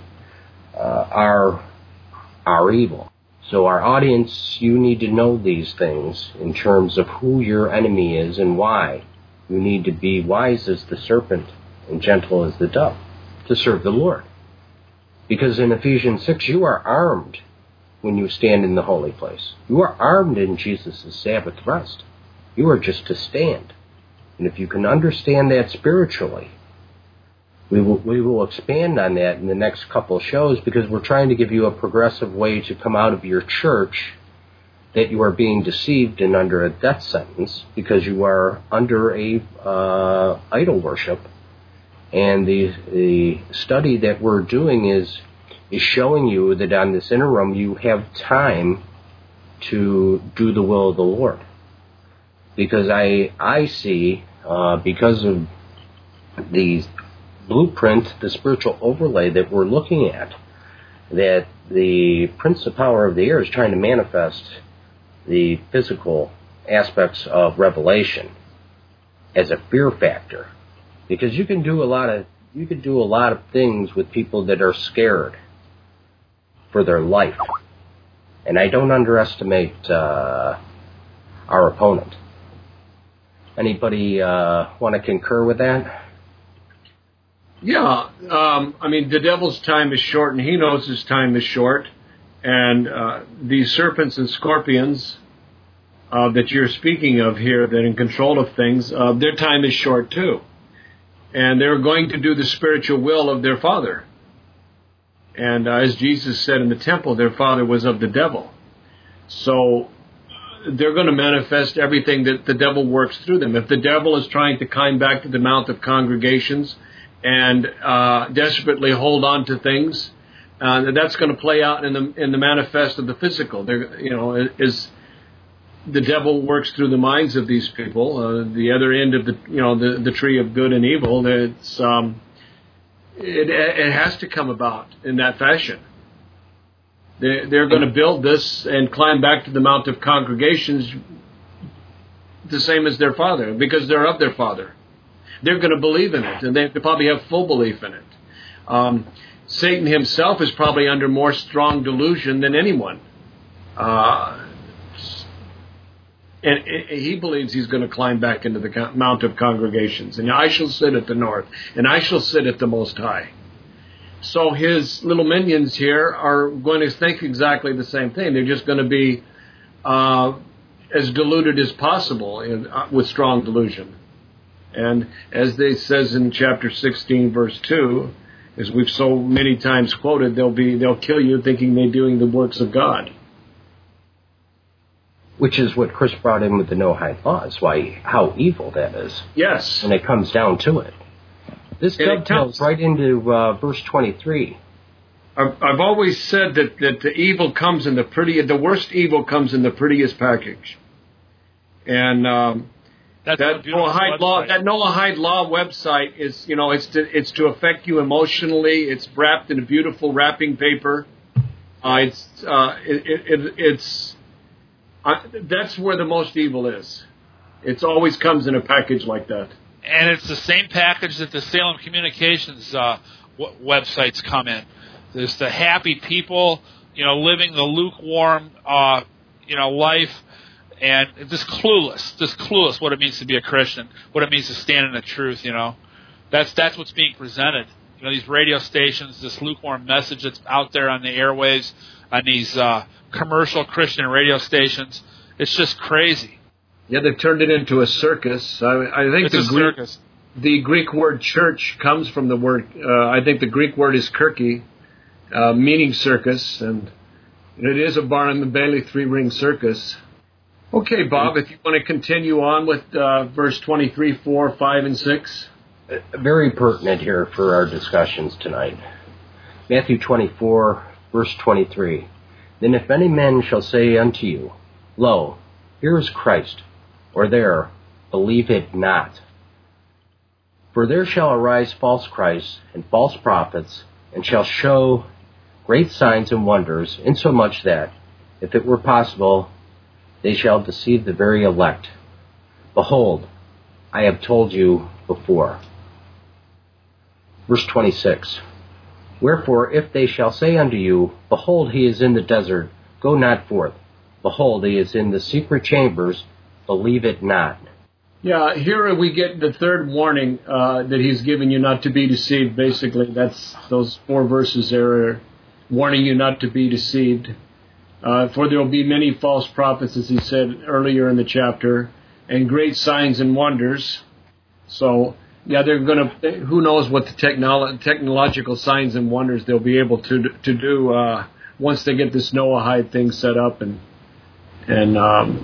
are evil. So our audience, you need to know these things in terms of who your enemy is and why. You need to be wise as the serpent and gentle as the dove to serve the Lord. Because in Ephesians 6, you are armed when you stand in the holy place. You are armed in Jesus' Sabbath rest. You are just to stand. And if you can understand that spiritually, we will expand on that in the next couple of shows, because we're trying to give you a progressive way to come out of your church that you are being deceived and under a death sentence because you are under a idol worship. And the study that we're doing is showing you that on this interim you have time to do the will of the Lord. Because I see, because of the blueprint, the spiritual overlay that we're looking at, that the Prince of Power of the Air is trying to manifest the physical aspects of Revelation as a fear factor. Because you can do a lot of things with people that are scared for their life. And I don't underestimate our opponent. Anybody want to concur with that? Yeah, I mean, the devil's time is short, and he knows his time is short. And these serpents and scorpions that you're speaking of here, that are in control of things, their time is short too. And they're going to do the spiritual will of their father. And as Jesus said in the temple, their father was of the devil. So they're going to manifest everything that the devil works through them. If the devil is trying to climb back to the Mount of Congregations and desperately hold on to things, that's going to play out in the manifest of the physical. As the devil works through the minds of these people, the other end of the tree of good and evil, it has to come about in that fashion. They're going to build this and climb back to the Mount of Congregations the same as their father, because they're of their father. They're going to believe in it, and they probably have full belief in it. Satan himself is probably under more strong delusion than anyone. And he believes he's going to climb back into the Mount of Congregations. And I shall sit at the north, and I shall sit at the Most High. So his little minions here are going to think exactly the same thing. They're just going to be as deluded as possible with strong delusion. And as they says in chapter 16, verse 2, as we've so many times quoted, they'll kill you thinking they're doing the works of God. Which is what Chris brought in with the Noahide laws, how evil that is. Yes. And it comes down to it. This dovetails right into verse 23. I've always said that the evil comes in the worst evil comes in the prettiest package. And that Noahide Law website is, it's to affect you emotionally. It's wrapped in a beautiful wrapping paper. That's where the most evil is. It always comes in a package like that. And it's the same package that the Salem Communications websites come in. There's the happy people, living the lukewarm, life, and just clueless what it means to be a Christian, what it means to stand in the truth. That's what's being presented. These radio stations, this lukewarm message that's out there on the airwaves, on these commercial Christian radio stations. It's just crazy. Yeah, they've turned it into a circus. I think circus. The Greek word church comes from the word, I think the Greek word is kirki, meaning circus, and it is a bar in the Bailey 3-ring circus. Okay, Bob, if you want to continue on with verse 23, 4, 5, and 6. Very pertinent here for our discussions tonight. Matthew 24, verse 23. Then if any man shall say unto you, Lo, here is Christ, or there, believe it not. For there shall arise false Christs and false prophets, and shall show great signs and wonders, insomuch that, if it were possible, they shall deceive the very elect. Behold, I have told you before. Verse 26. Wherefore, if they shall say unto you, Behold, he is in the desert, go not forth. Behold, he is in the secret chambers, believe it not. Yeah, here we get the third warning that he's given you not to be deceived. Basically, that's those 4 verses there warning you not to be deceived. For there will be many false prophets, as he said earlier in the chapter, and great signs and wonders. So, yeah, they're going to, who knows what the technological signs and wonders they'll be able to do once they get this Noahide thing set up. And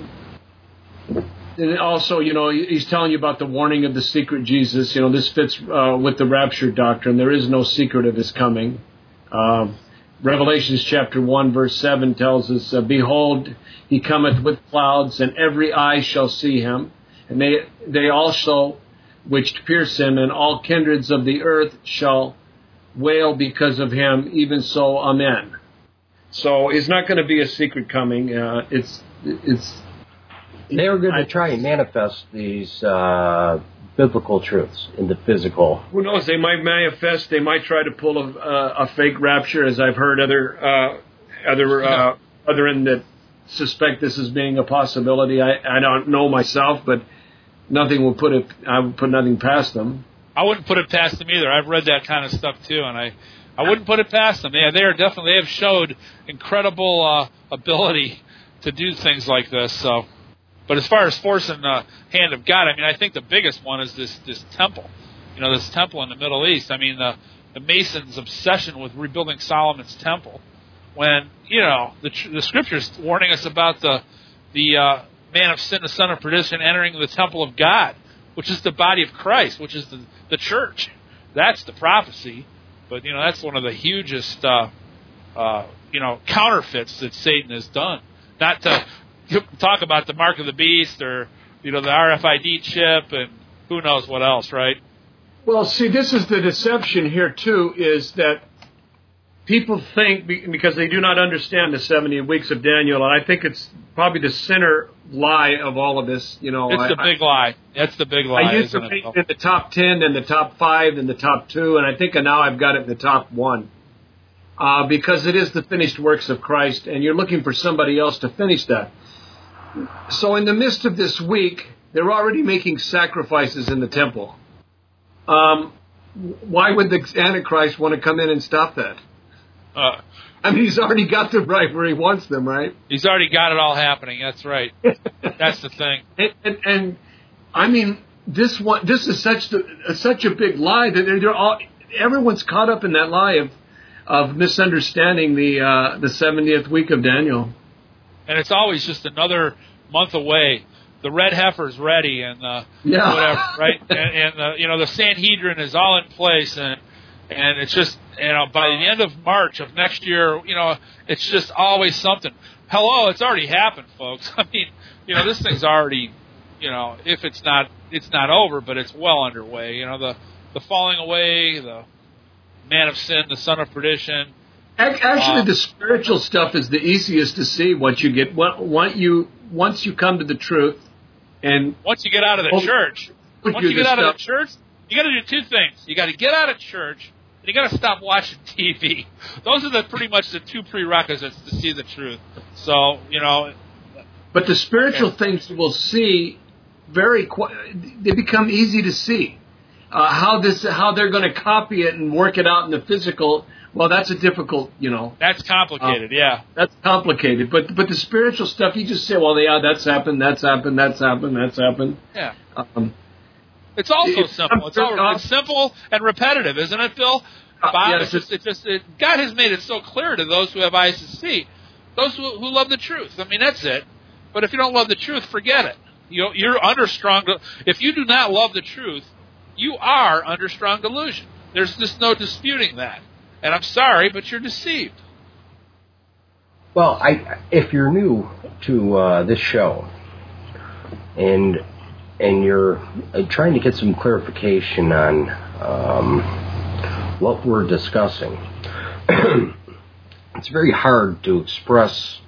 also, he's telling you about the warning of the secret Jesus. This fits with the rapture doctrine. There is no secret of his coming. Revelations chapter 1, verse 7 tells us, Behold, he cometh with clouds, and every eye shall see him. And they also which pierce him, and all kindreds of the earth shall wail because of him, even so, amen. So it's not going to be a secret coming. They are going to try and manifest these biblical truths in the physical. Who knows? They might manifest. They might try to pull a fake rapture, as I've heard other that suspect this as being a possibility. I don't know myself, but nothing will put it. I would put nothing past them. I wouldn't put it past them either. I've read that kind of stuff too, and I wouldn't put it past them. Yeah, they have showed incredible ability to do things like this. So, but as far as forcing the hand of God, I mean, I think the biggest one is this temple. You know, this temple in the Middle East. I mean, the Masons' obsession with rebuilding Solomon's temple, when the Scriptures warning us about the man of sin, the son of perdition, entering the temple of God, which is the body of Christ, which is the church. That's the prophecy. But, that's one of the hugest, counterfeits that Satan has done. Not to talk about the mark of the beast or, the RFID chip and who knows what else, right? Well, see, this is the deception here, too, is that people think, because they do not understand the 70 weeks of Daniel, and I think it's probably the center lie of all of this. It's the big lie. That's the big lie. I used to put it in the top 10 and the top 5 and the top 2, and I think now I've got it in the top 1. Because it is the finished works of Christ, and you're looking for somebody else to finish that. So in the midst of this week, they're already making sacrifices in the temple. Why would the Antichrist want to come in and stop that? I mean, he's already got them right where he wants them, right? He's already got it all happening. That's right. That's the thing. And I mean, this is such a big lie that everyone's caught up in that lie of misunderstanding the 70th week of Daniel. And it's always just another month away. The red heifer's ready, and whatever, right? And the Sanhedrin is all in place, and it's just, by the end of March of next year, it's just always something. Hello, it's already happened, folks. I mean, this thing's already, if it's not over, but it's well underway. The falling away, the man of sin, the son of perdition. Actually, the spiritual stuff is the easiest to see once you come to the truth. And once you get out of the church, you got to do two things. You got to get out of church, and you got to stop watching TV. Those are pretty much the two prerequisites to see the truth. So, But the spiritual things you will see they become easy to see. How they're going to copy it and work it out in the physical. Well, that's a difficult, That's complicated, yeah. That's complicated. But the spiritual stuff, you just say, well, yeah, that's happened. Yeah. It's also simple. It's simple and repetitive, isn't it, Bill? Bob, yes, God has made it so clear to those who have eyes to see, those who love the truth. I mean, that's it. But if you don't love the truth, forget it. You're under strong. If you do not love the truth, you are under strong delusion. There's just no disputing that. And I'm sorry, but you're deceived. Well, if you're new to this show, and you're trying to get some clarification on what we're discussing, it's very hard to express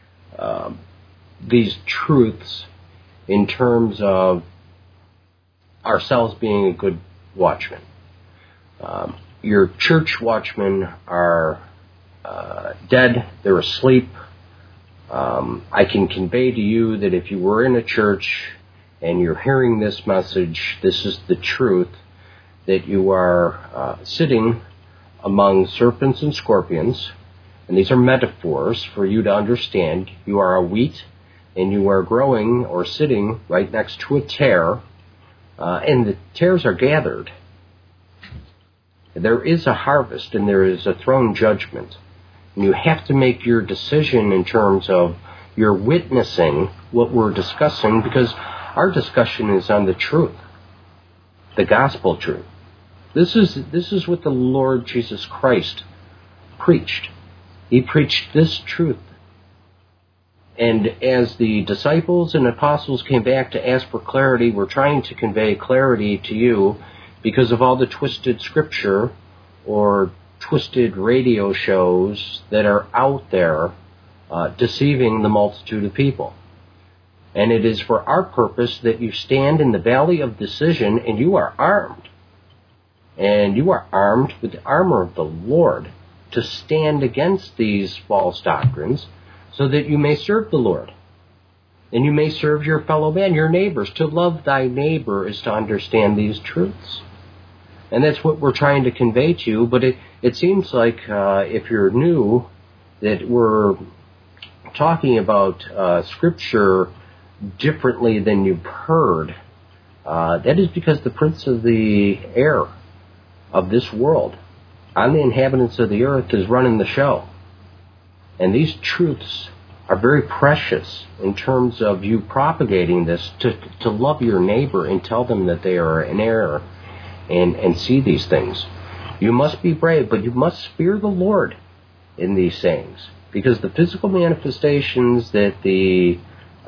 these truths in terms of ourselves being a good watchman. Your church watchmen are dead, they're asleep. I can convey to you that if you were in a church and you're hearing this message, this is the truth, that you are sitting among serpents and scorpions, and these are metaphors for you to understand. You are a wheat, and you are growing or sitting right next to a tare, and the tares are gathered. There is a harvest and there is a throne judgment. And you have to make your decision in terms of your witnessing what we're discussing, because our discussion is on the truth, the gospel truth. This is what the Lord Jesus Christ preached. He preached this truth. And as the disciples and apostles came back to ask for clarity, we're trying to convey clarity to you because of all the twisted scripture or twisted radio shows that are out there deceiving the multitude of people. And it is for our purpose that you stand in the valley of decision and you are armed. And you are armed with the armor of the Lord to stand against these false doctrines so that you may serve the Lord. And you may serve your fellow man, your neighbors. To love thy neighbor is to understand these truths. And that's what we're trying to convey to you. But it seems like if you're new, that we're talking about Scripture differently than you've heard. That is because the prince of the air of this world on the inhabitants of the earth is running the show. And these truths are very precious in terms of you propagating this to love your neighbor and tell them that they are in error and see these things. You must be brave, but you must fear the Lord in these sayings, because the physical manifestations that the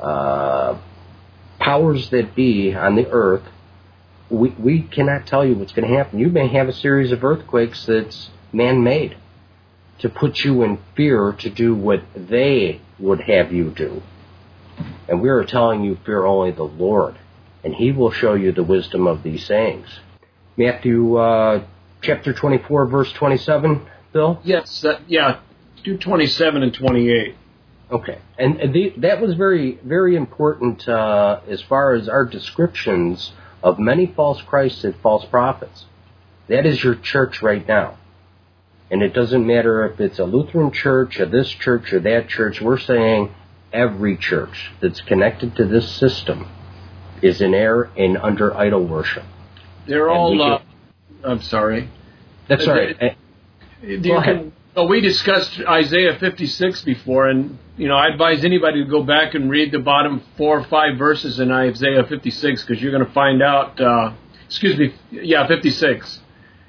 powers that be on the earth, we cannot tell you what's going to happen. You may have a series of earthquakes that's man-made to put you in fear to do what they would have you do. And we are telling you, fear only the Lord, and He will show you the wisdom of these sayings. Matthew chapter 24, verse 27, Bill? Yes, do 27 and 28. Okay, and that was very, very important as far as our descriptions of many false Christs and false prophets. That is your church right now. And it doesn't matter if it's a Lutheran church or this church or that church. We're saying every church that's connected to this system is in error and under idol worship. They're all... I'm sorry. That's all right. Go ahead. We discussed Isaiah 56 before, and I advise anybody to go back and read the bottom 4 or 5 verses in Isaiah 56, because you're going to find out. 56.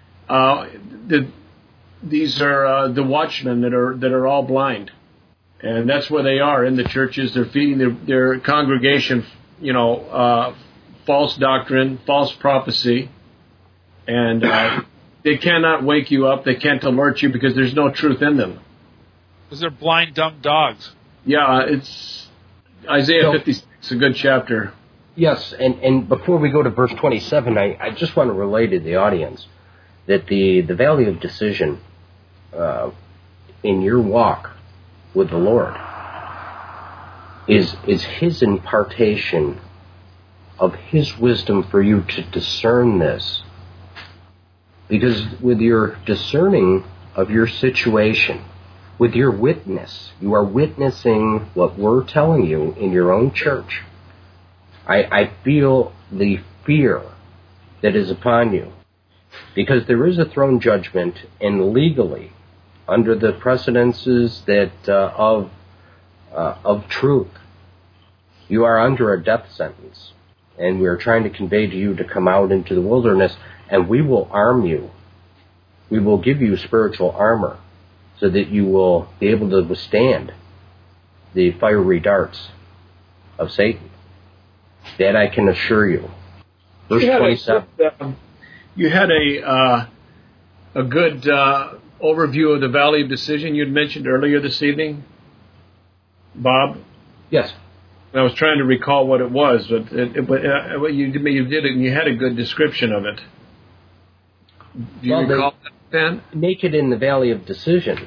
These are the watchmen that are all blind, and that's where they are in the churches. They're feeding their congregation, false doctrine, false prophecy, and they cannot wake you up. They can't alert you because there's no truth in them. Because they're blind, dumb dogs. Yeah, it's Isaiah 56, a good chapter. Yes, and before we go to verse 27, I just want to relay to the audience that the valley of decision in your walk with the Lord is His impartation of His wisdom for you to discern this. Because with your discerning of your situation, with your witness, you are witnessing what we're telling you in your own church. I feel the fear that is upon you, because there is a throne judgment, and legally, under the precedences that of truth, you are under a death sentence, and we are trying to convey to you to come out into the wilderness, and we will arm you. We will give you spiritual armor so that you will be able to withstand the fiery darts of Satan. That I can assure you. Verse 27. You had a good overview of the Valley of Decision you'd mentioned earlier this evening, Bob? Yes. I was trying to recall what it was, but you did it, and you had a good description of it. Do you recall that, Ben? Naked in the Valley of Decision.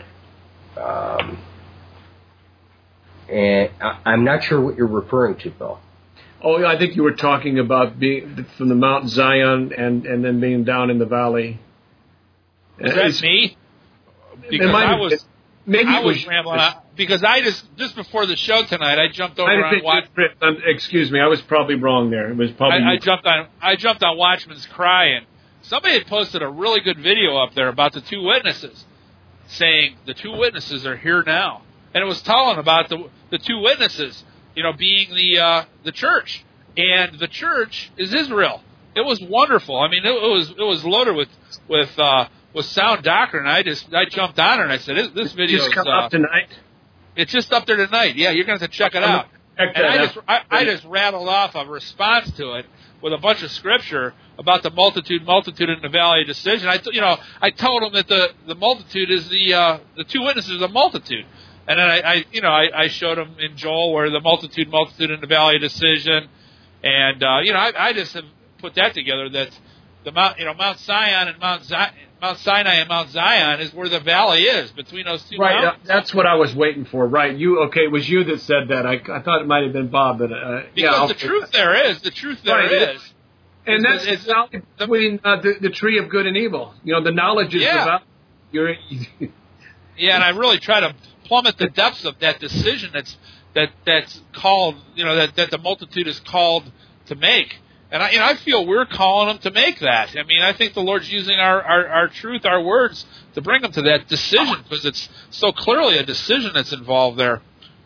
And I'm not sure what you're referring to, Bill. Oh, I think you were talking about being from the Mount Zion and then being down in the valley. Is that me? Because I was rambling on. Because I just before the show tonight, I jumped over on Watchman. Excuse me, I was probably wrong there. It was probably I jumped on Watchman's Cry, and somebody had posted a really good video up there about the two witnesses, saying the two witnesses are here now, and it was telling about the two witnesses, being the church, and the church is Israel. It was wonderful. I mean, it was loaded with sound doctrine. I jumped on it and I said, this video just come up tonight. It's just up there tonight. Yeah, you're going to have to check it out. I just rattled off a response to it with a bunch of scripture about the multitude in the Valley of Decision. I told them that the multitude is the two witnesses of the multitude. And then I showed them in Joel where the multitude in the Valley of Decision, and I just have put that together, that the Mount Zion and Mount Mount Sinai and Mount Zion is where the valley is, between those two mountains. That's what I was waiting for. Right. It was you that said that. I thought it might have been Bob, but because the truth there is. And that's between the tree of good and evil. The knowledge is about your. Yeah, and I really try to plummet the depths of that decision that's called, that the multitude is called to make. And I feel we're calling them to make that. I mean, I think the Lord's using our truth, our words, to bring them to that decision, because it's so clearly a decision that's involved there.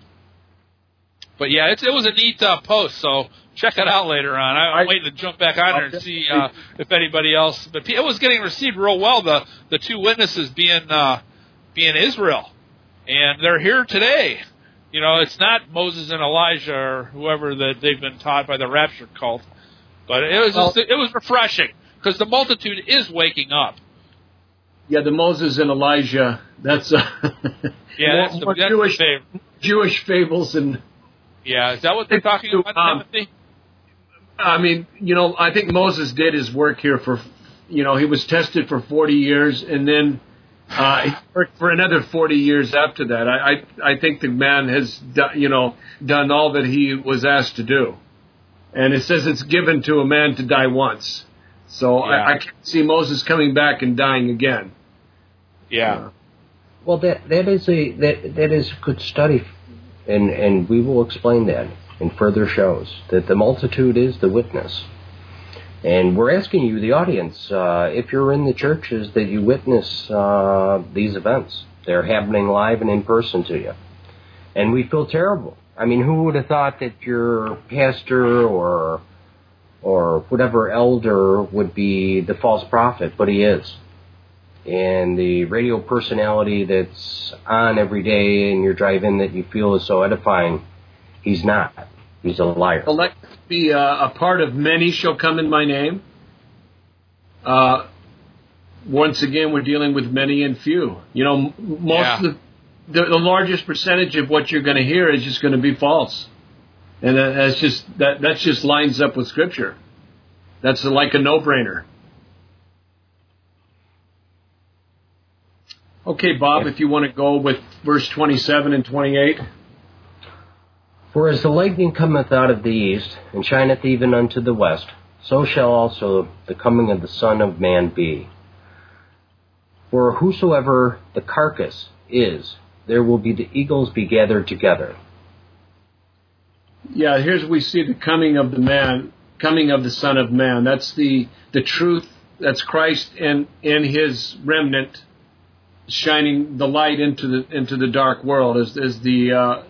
But yeah, it was a neat post, so check it out later on. I'm waiting to jump back on there and see if anybody else. But it was getting received real well. The two witnesses being Israel, and they're here today. It's not Moses and Elijah or whoever that they've been taught by the rapture cult. But it was refreshing, because the multitude is waking up. Yeah, the Moses and Elijah. That's more Jewish fables and. Yeah, is that what they're talking about, Timothy? I mean, I think Moses did his work here for, he was tested for 40 years, and then he worked for another 40 years after that. I think the man has done all that he was asked to do. And it says it's given to a man to die once. So I can't see Moses coming back and dying again. Yeah. Well, that is a good study, and we will explain that in further shows, that the multitude is the witness. And we're asking you, the audience, if you're in the churches, that you witness these events. They're happening live and in person to you. And we feel terrible. I mean, who would have thought that your pastor or whatever elder would be the false prophet, but he is. And the radio personality that's on every day in your drive-in that you feel is so edifying, he's not. He's a liar. Elect to be a part of many shall come in my name. Once again, we're dealing with many and few. Most of the largest percentage of what you're going to hear is just going to be false, and that just lines up with Scripture. That's like a no-brainer. Okay, Bob, if you want to go with verse 27 and 28. For as the lightning cometh out of the east, and shineth even unto the west, so shall also the coming of the Son of Man be. For whosoever the carcass is, there will be the eagles be gathered together. Yeah, here's we see the coming of the Son of Man. That's the truth. That's Christ and his remnant shining the light into the dark world, as the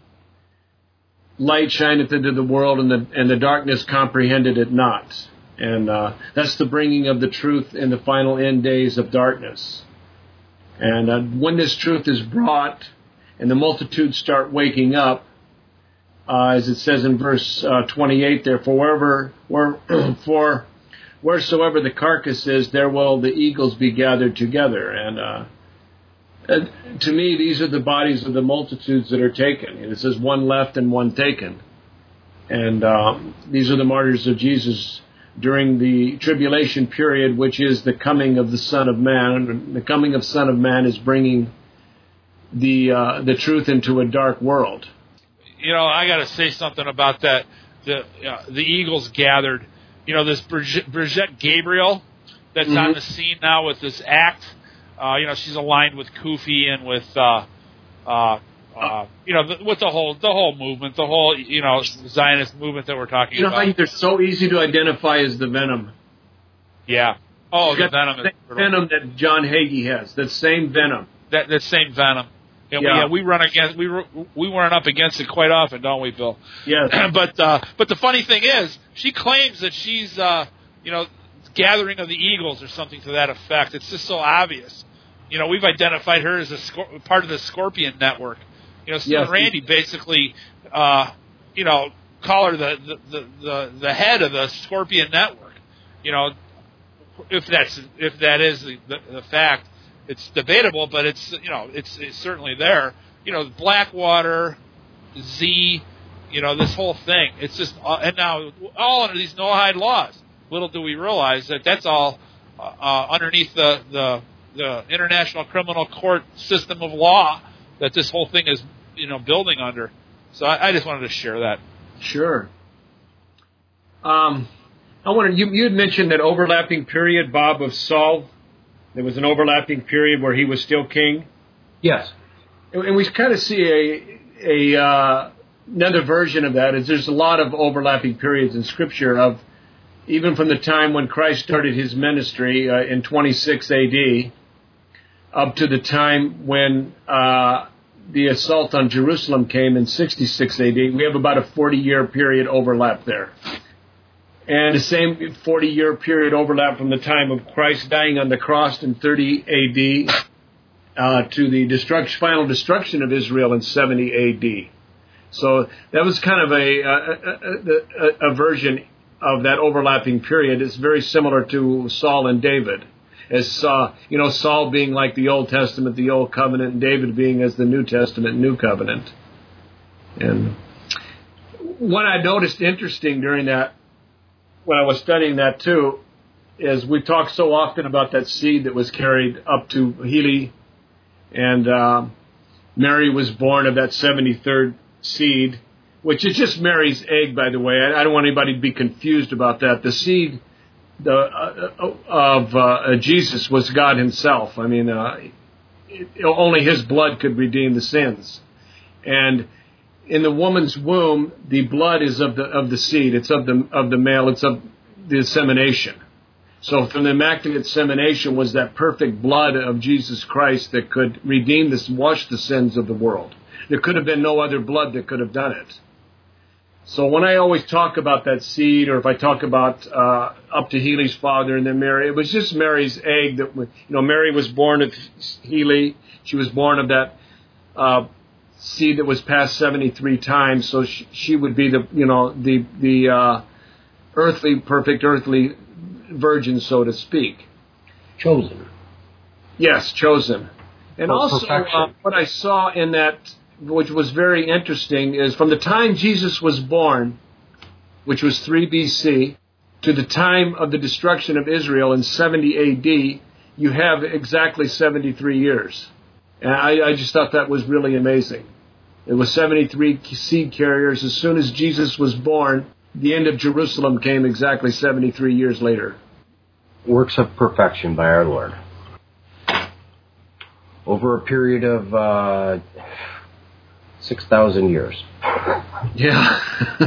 light shineth into the world, and the darkness comprehended it not. And that's the bringing of the truth in the final end days of darkness. And when this truth is brought and the multitudes start waking up, as it says in verse 28 there, for wheresoever the carcass is, there will the eagles be gathered together. And to me, these are the bodies of the multitudes that are taken. It says one left and one taken. And these are the martyrs of Jesus during the tribulation period, which is the coming of the Son of Man. The coming of Son of Man is bringing the truth into a dark world. I got to say something about that. The eagles gathered. This Brigitte Gabriel that's on the scene now with this act. She's aligned with Kufi and with with the whole movement, the whole Zionist movement that we're talking about. How they're so easy to identify as the Venom. Yeah. Oh, the Venom. The venom that John Hagee has. That same Venom. That same Venom. And we run up against it quite often, don't we, Bill? Yes. But the funny thing is, she claims that she's gathering of the eagles or something to that effect. It's just so obvious. We've identified her as part of the Scorpion Network. Steve and Randy basically, call her the head of the Scorpion Network. If that is the fact, it's debatable, but it's certainly there. Blackwater, Z, this whole thing. It's just, and now all under these Noahide laws. Little do we realize that that's all underneath the International Criminal Court system of law that this whole thing is, building under. So I just wanted to share that. Sure. I wondered, you had mentioned that overlapping period, Bob, of Saul. There was an overlapping period where he was still king. Yes. And we kind of see another version of that. Is there's a lot of overlapping periods in Scripture of even from the time when Christ started his ministry in 26 A.D. up to the time when the assault on Jerusalem came in 66 A.D. We have about a 40-year period overlap there. And the same 40-year period overlap from the time of Christ dying on the cross in 30 A.D. To the final destruction of Israel in 70 A.D. So that was kind of a version of that overlapping period. It's very similar to Saul and David, as Saul being like the Old Testament, the Old Covenant, and David being as the New Testament, New Covenant. And what I noticed interesting during that, when I was studying that too, is we talk so often about that seed that was carried up to Heli, and Mary was born of that 73rd seed, which is just Mary's egg, by the way. I don't want anybody to be confused about that. The seed of Jesus was God himself. I mean, only his blood could redeem the sins. And in the woman's womb, the blood is of the seed. It's of the male. It's of the insemination. So from the Immaculate Insemination was that perfect blood of Jesus Christ that could redeem this, wash the sins of the world. There could have been no other blood that could have done it. So when I always talk about that seed, or if I talk about up to Heli's father and then Mary, it was just Mary's egg that, Mary was born of Heli. She was born of that seed that was passed 73 times. So she would be the perfect earthly virgin, so to speak. Chosen. Yes, chosen. And For also what I saw in that, which was very interesting, is from the time Jesus was born, which was 3 BC, to the time of the destruction of Israel in 70 AD, you have exactly 73 years. And I just thought that was really amazing. It was 73 seed carriers. As soon as Jesus was born, the end of Jerusalem came exactly 73 years later. Works of perfection by our Lord. Over a period of 6,000 years. Yeah.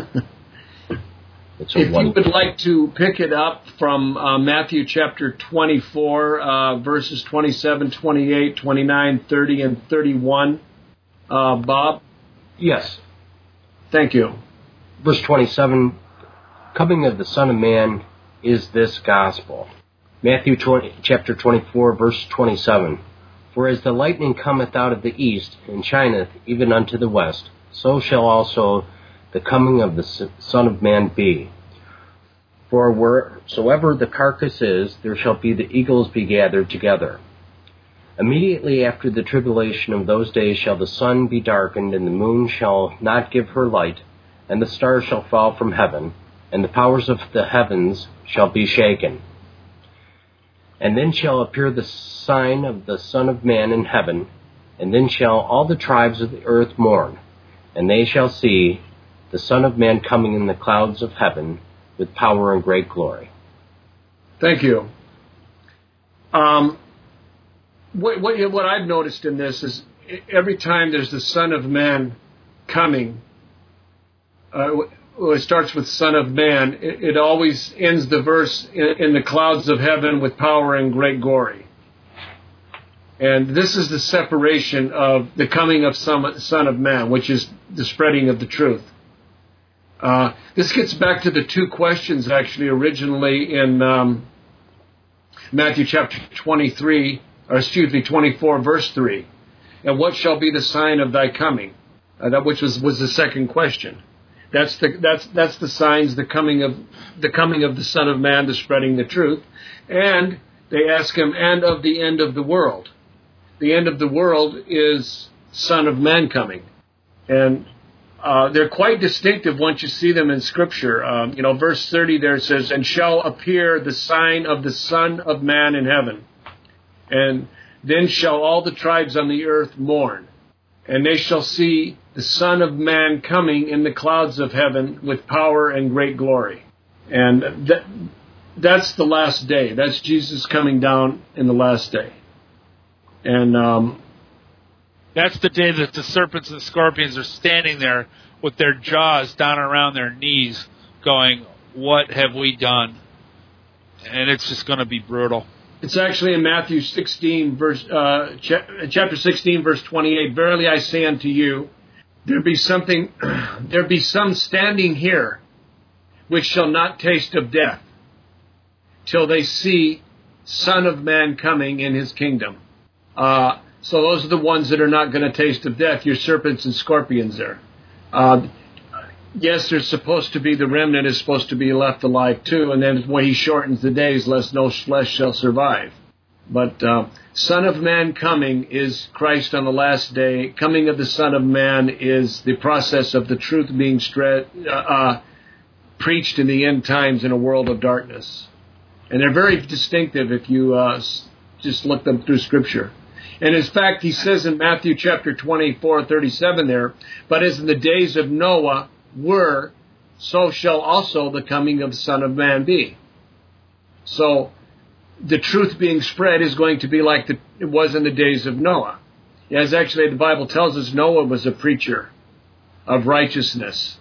If you would like to pick it up from Matthew chapter 24, verses 27, 28, 29, 30, and 31, Bob? Yes. Thank you. Verse 27, coming of the Son of Man is this gospel. Matthew chapter 24, verse 27. For as the lightning cometh out of the east, and shineth even unto the west, so shall also the coming of the Son of Man be. For wheresoever the carcass is, there shall be the eagles be gathered together. Immediately after the tribulation of those days shall the sun be darkened, and the moon shall not give her light, and the stars shall fall from heaven, and the powers of the heavens shall be shaken. And then shall appear the sign of the Son of Man in heaven, and then shall all the tribes of the earth mourn, and they shall see the Son of Man coming in the clouds of heaven with power and great glory. Thank you. What I've noticed in this is every time there's the Son of Man coming, it starts with Son of Man, it always ends the verse in the clouds of heaven with power and great glory. And this is the separation of the coming of Son of Man, which is the spreading of the truth. This gets back to the two questions actually originally in Matthew chapter 24, verse 3. And what shall be the sign of thy coming? That which was the second question. That's the signs, the coming of the Son of Man, the spreading the truth. And they ask him, and of the end of the world. The end of the world is Son of Man coming. And they're quite distinctive once you see them in Scripture. Verse 30 there says, "And shall appear the sign of the Son of Man in heaven. And then shall all the tribes on the earth mourn. And they shall see the Son of Man coming in the clouds of heaven with power and great glory." And that's the last day. That's Jesus coming down in the last day. And that's the day that the serpents and scorpions are standing there with their jaws down around their knees going, "What have we done?" And it's just going to be brutal. It's actually in Matthew 16, chapter 16, verse 28. "Verily I say unto you, there be some standing here which shall not taste of death till they see Son of Man coming in his kingdom." So those are the ones that are not going to taste of death, your serpents and scorpions there. Yes, there's supposed to be, the remnant is supposed to be left alive too, and then when he shortens the days, lest no flesh shall survive. But Son of Man coming is Christ on the last day. Coming of the Son of Man is the process of the truth being preached in the end times in a world of darkness. And they're very distinctive if you just look them through Scripture. And in fact, he says in Matthew chapter 24:37 there, "But as in the days of Noah were, so shall also the coming of the Son of Man be." So the truth being spread is going to be like it was in the days of Noah. As actually the Bible tells us, Noah was a preacher of righteousness.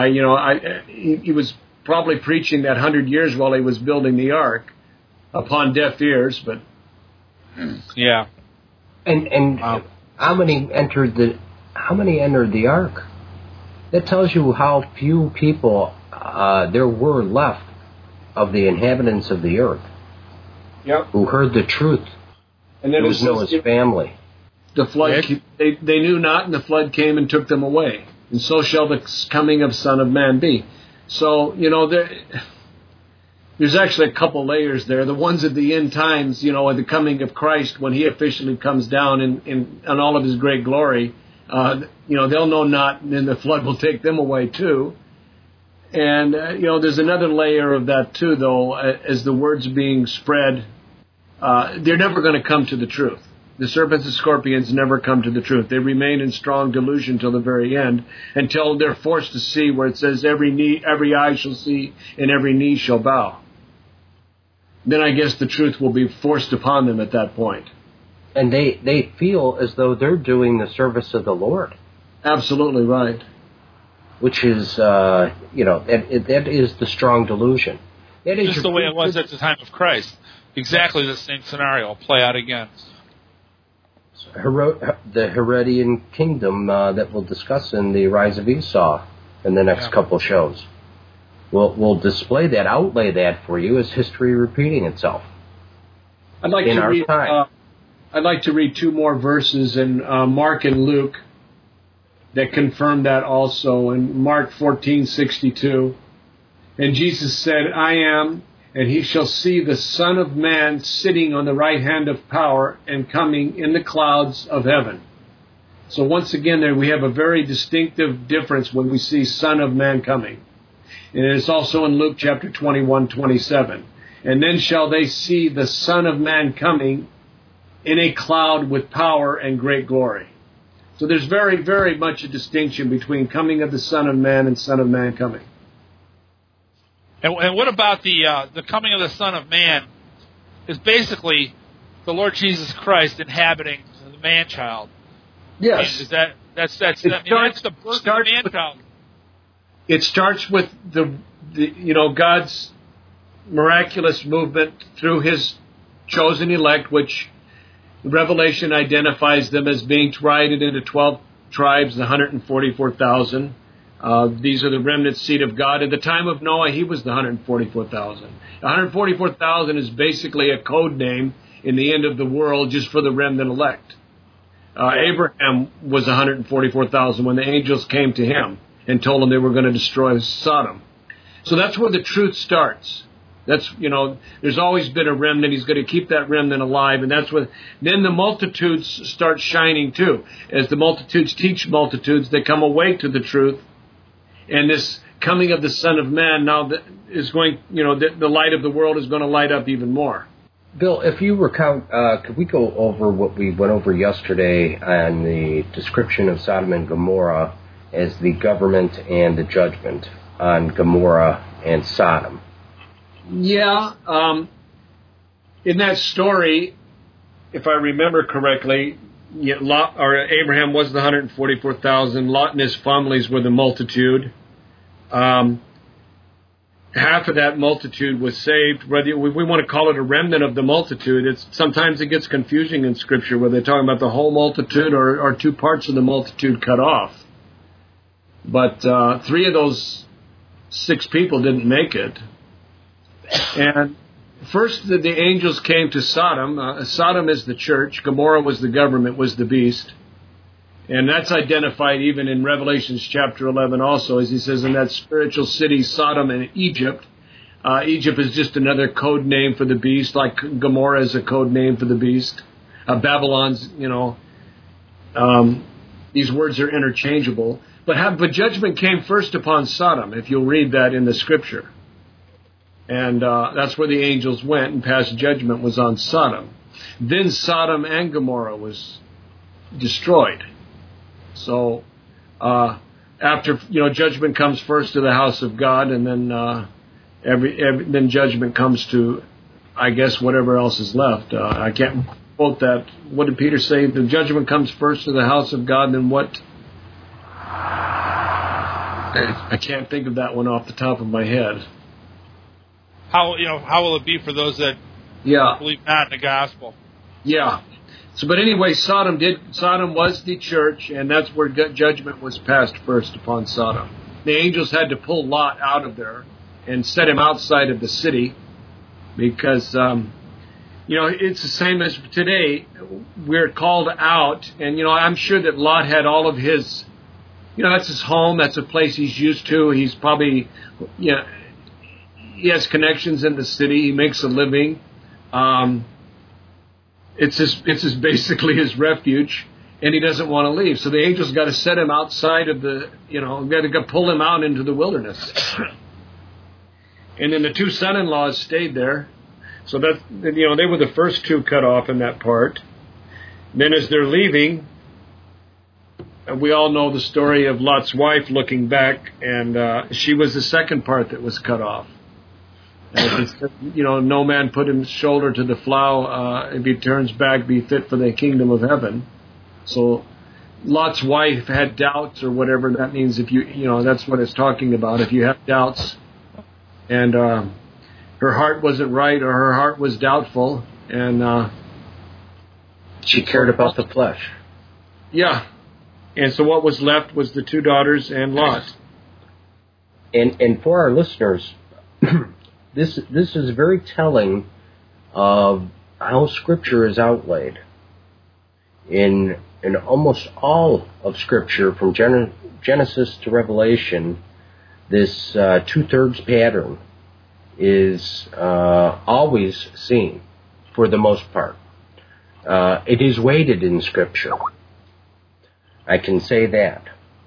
He was probably preaching that 100 years while he was building the ark upon deaf ears, but yeah. And how many entered the ark? That tells you how few people there were left of the inhabitants of the earth. Yep. Who heard the truth. And then it was Noah's family. The flood, they knew not, and the flood came and took them away. And so shall the coming of Son of Man be. So, there's actually a couple layers there. The ones at the end times, at the coming of Christ, when he officially comes down in all of his great glory, they'll know not, and then the flood will take them away too. And, there's another layer of that too, though, as the word's being spread, they're never going to come to the truth. The serpents and scorpions never come to the truth. They remain in strong delusion till the very end, until they're forced to see where it says every eye shall see and every knee shall bow. Then I guess the truth will be forced upon them at that point. And they feel as though they're doing the service of the Lord. Absolutely right. Which is, that is the strong delusion. That is just the way it was at the time of Christ. Exactly the same scenario will play out again. The Herodian kingdom that we'll discuss in the Rise of Esau in the next couple shows. We'll display that, outlay that for you as history repeating itself. I'd like to read two more verses in Mark and Luke that confirm that also. In Mark 14:62, "And Jesus said, I am, and he shall see the Son of Man sitting on the right hand of power and coming in the clouds of heaven." So once again there we have a very distinctive difference when we see Son of Man coming. And it's also in Luke chapter 21:27. "And then shall they see the Son of Man coming in a cloud with power and great glory." So there's very, very much a distinction between coming of the Son of Man and Son of Man coming. And what about the coming of the Son of Man is basically the Lord Jesus Christ inhabiting the man-child. Yes. Is that's the birth of the man-child. It starts with the God's miraculous movement through his chosen elect, which Revelation identifies them as being divided into 12 tribes, the 144,000. These are the remnant seed of God. At the time of Noah, he was the 144,000. 144,000 is basically a code name in the end of the world just for the remnant elect. Abraham was 144,000 when the angels came to him and told him they were going to destroy Sodom. So that's where the truth starts. That's, there's always been a remnant. He's going to keep that remnant alive. And that's when, then the multitudes start shining too. As the multitudes teach multitudes, they come awake to the truth. And this coming of the Son of Man now is going, the light of the world is going to light up even more. Bill, if you recount, could we go over what we went over yesterday on the description of Sodom and Gomorrah as the government and the judgment on Gomorrah and Sodom? Yeah. In that story, if I remember correctly, Abraham was the 144,000. Lot and his families were the multitude. Half of that multitude was saved. Whether we want to call it a remnant of the multitude, sometimes it gets confusing in Scripture where they're talking about the whole multitude or two parts of the multitude cut off. But 3 of those 6 people didn't make it. And first, the angels came to Sodom. Sodom is the church. Gomorrah was the government, was the beast. And that's identified even in Revelation chapter 11 also, as he says, in that spiritual city, Sodom and Egypt. Egypt is just another code name for the beast, like Gomorrah is a code name for the beast. Babylon's, these words are interchangeable. But judgment came first upon Sodom, if you'll read that in the Scripture. And that's where the angels went, and passed judgment was on Sodom. Then Sodom and Gomorrah was destroyed. So after judgment comes first to the house of God, and then then judgment comes to, I guess, whatever else is left. I can't quote that. What did Peter say? The judgment comes first to the house of God, then what? I can't think of that one off the top of my head. How will it be for those that believe not in the gospel? Yeah. So, but anyway, Sodom was the church, and that's where judgment was passed first upon Sodom. The angels had to pull Lot out of there and set him outside of the city because, it's the same as today. We're called out, and, I'm sure that Lot had all of his, that's his home. That's a place he's used to. He's probably, he has connections in the city. He makes a living. It's basically his refuge, and he doesn't want to leave. So the angels got to set him outside of the, got to pull him out into the wilderness. And then the 2 son-in-laws stayed there. So that, they were the first 2 cut off in that part. Then as they're leaving, we all know the story of Lot's wife looking back, and she was the second part that was cut off. No man put his shoulder to the plow, if he turns back, be fit for the kingdom of heaven. So Lot's wife had doubts, or whatever that means. If that's what it's talking about. If you have doubts, and her heart wasn't right, or her heart was doubtful, and she cared about the flesh. Yeah, and so what was left was the 2 daughters and Lot. And for our listeners. This is very telling of how Scripture is outlaid. In almost all of Scripture, from Genesis to Revelation, this 2/3 pattern is always seen, for the most part. It is weighted in Scripture. I can say that.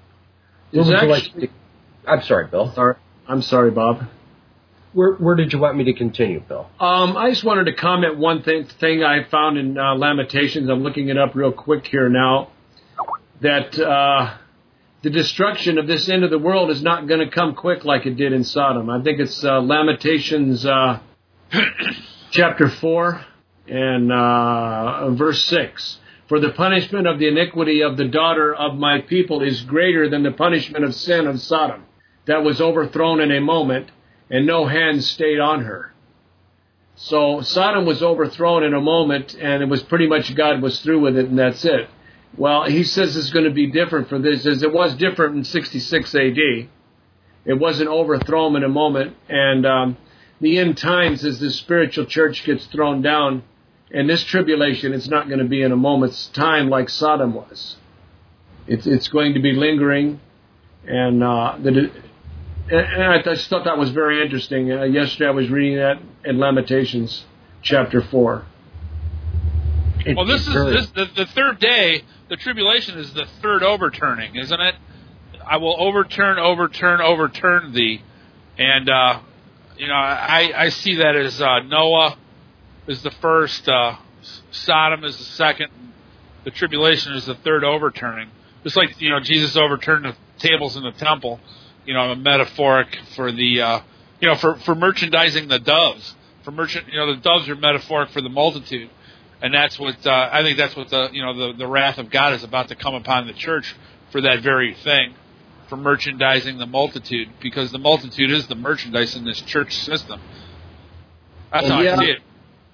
I'm sorry, Bill. I'm sorry, Bob. Where did you want me to continue, Bill? I just wanted to comment one thing I found in Lamentations. I'm looking it up real quick here now. That the destruction of this end of the world is not going to come quick like it did in Sodom. I think it's Lamentations chapter 4 and verse 6. For the punishment of the iniquity of the daughter of my people is greater than the punishment of sin of Sodom, that was overthrown in a moment, and no hand stayed on her. So Sodom was overthrown in a moment, and it was pretty much God was through with it, and that's it. Well, he says it's going to be different for this, as it was different in 66 A.D. It wasn't overthrown in a moment, and the end times, as the spiritual church gets thrown down, and this tribulation, it's not going to be in a moment's time like Sodom was. It's going to be lingering, and And I just thought that was very interesting. Yesterday I was reading that in Lamentations chapter 4. Well, the third day. The tribulation is the third overturning, isn't it? I will overturn thee, and I see that as Noah is the first, Sodom is the second, the tribulation is the third overturning. Just like Jesus overturned the tables in the temple, a metaphoric for the for merchandising the doves. The doves are metaphoric for the multitude. And that's what I think. That's what the wrath of God is about to come upon the church for that very thing, for merchandising the multitude, because the multitude is the merchandise in this church system. That's how I see it.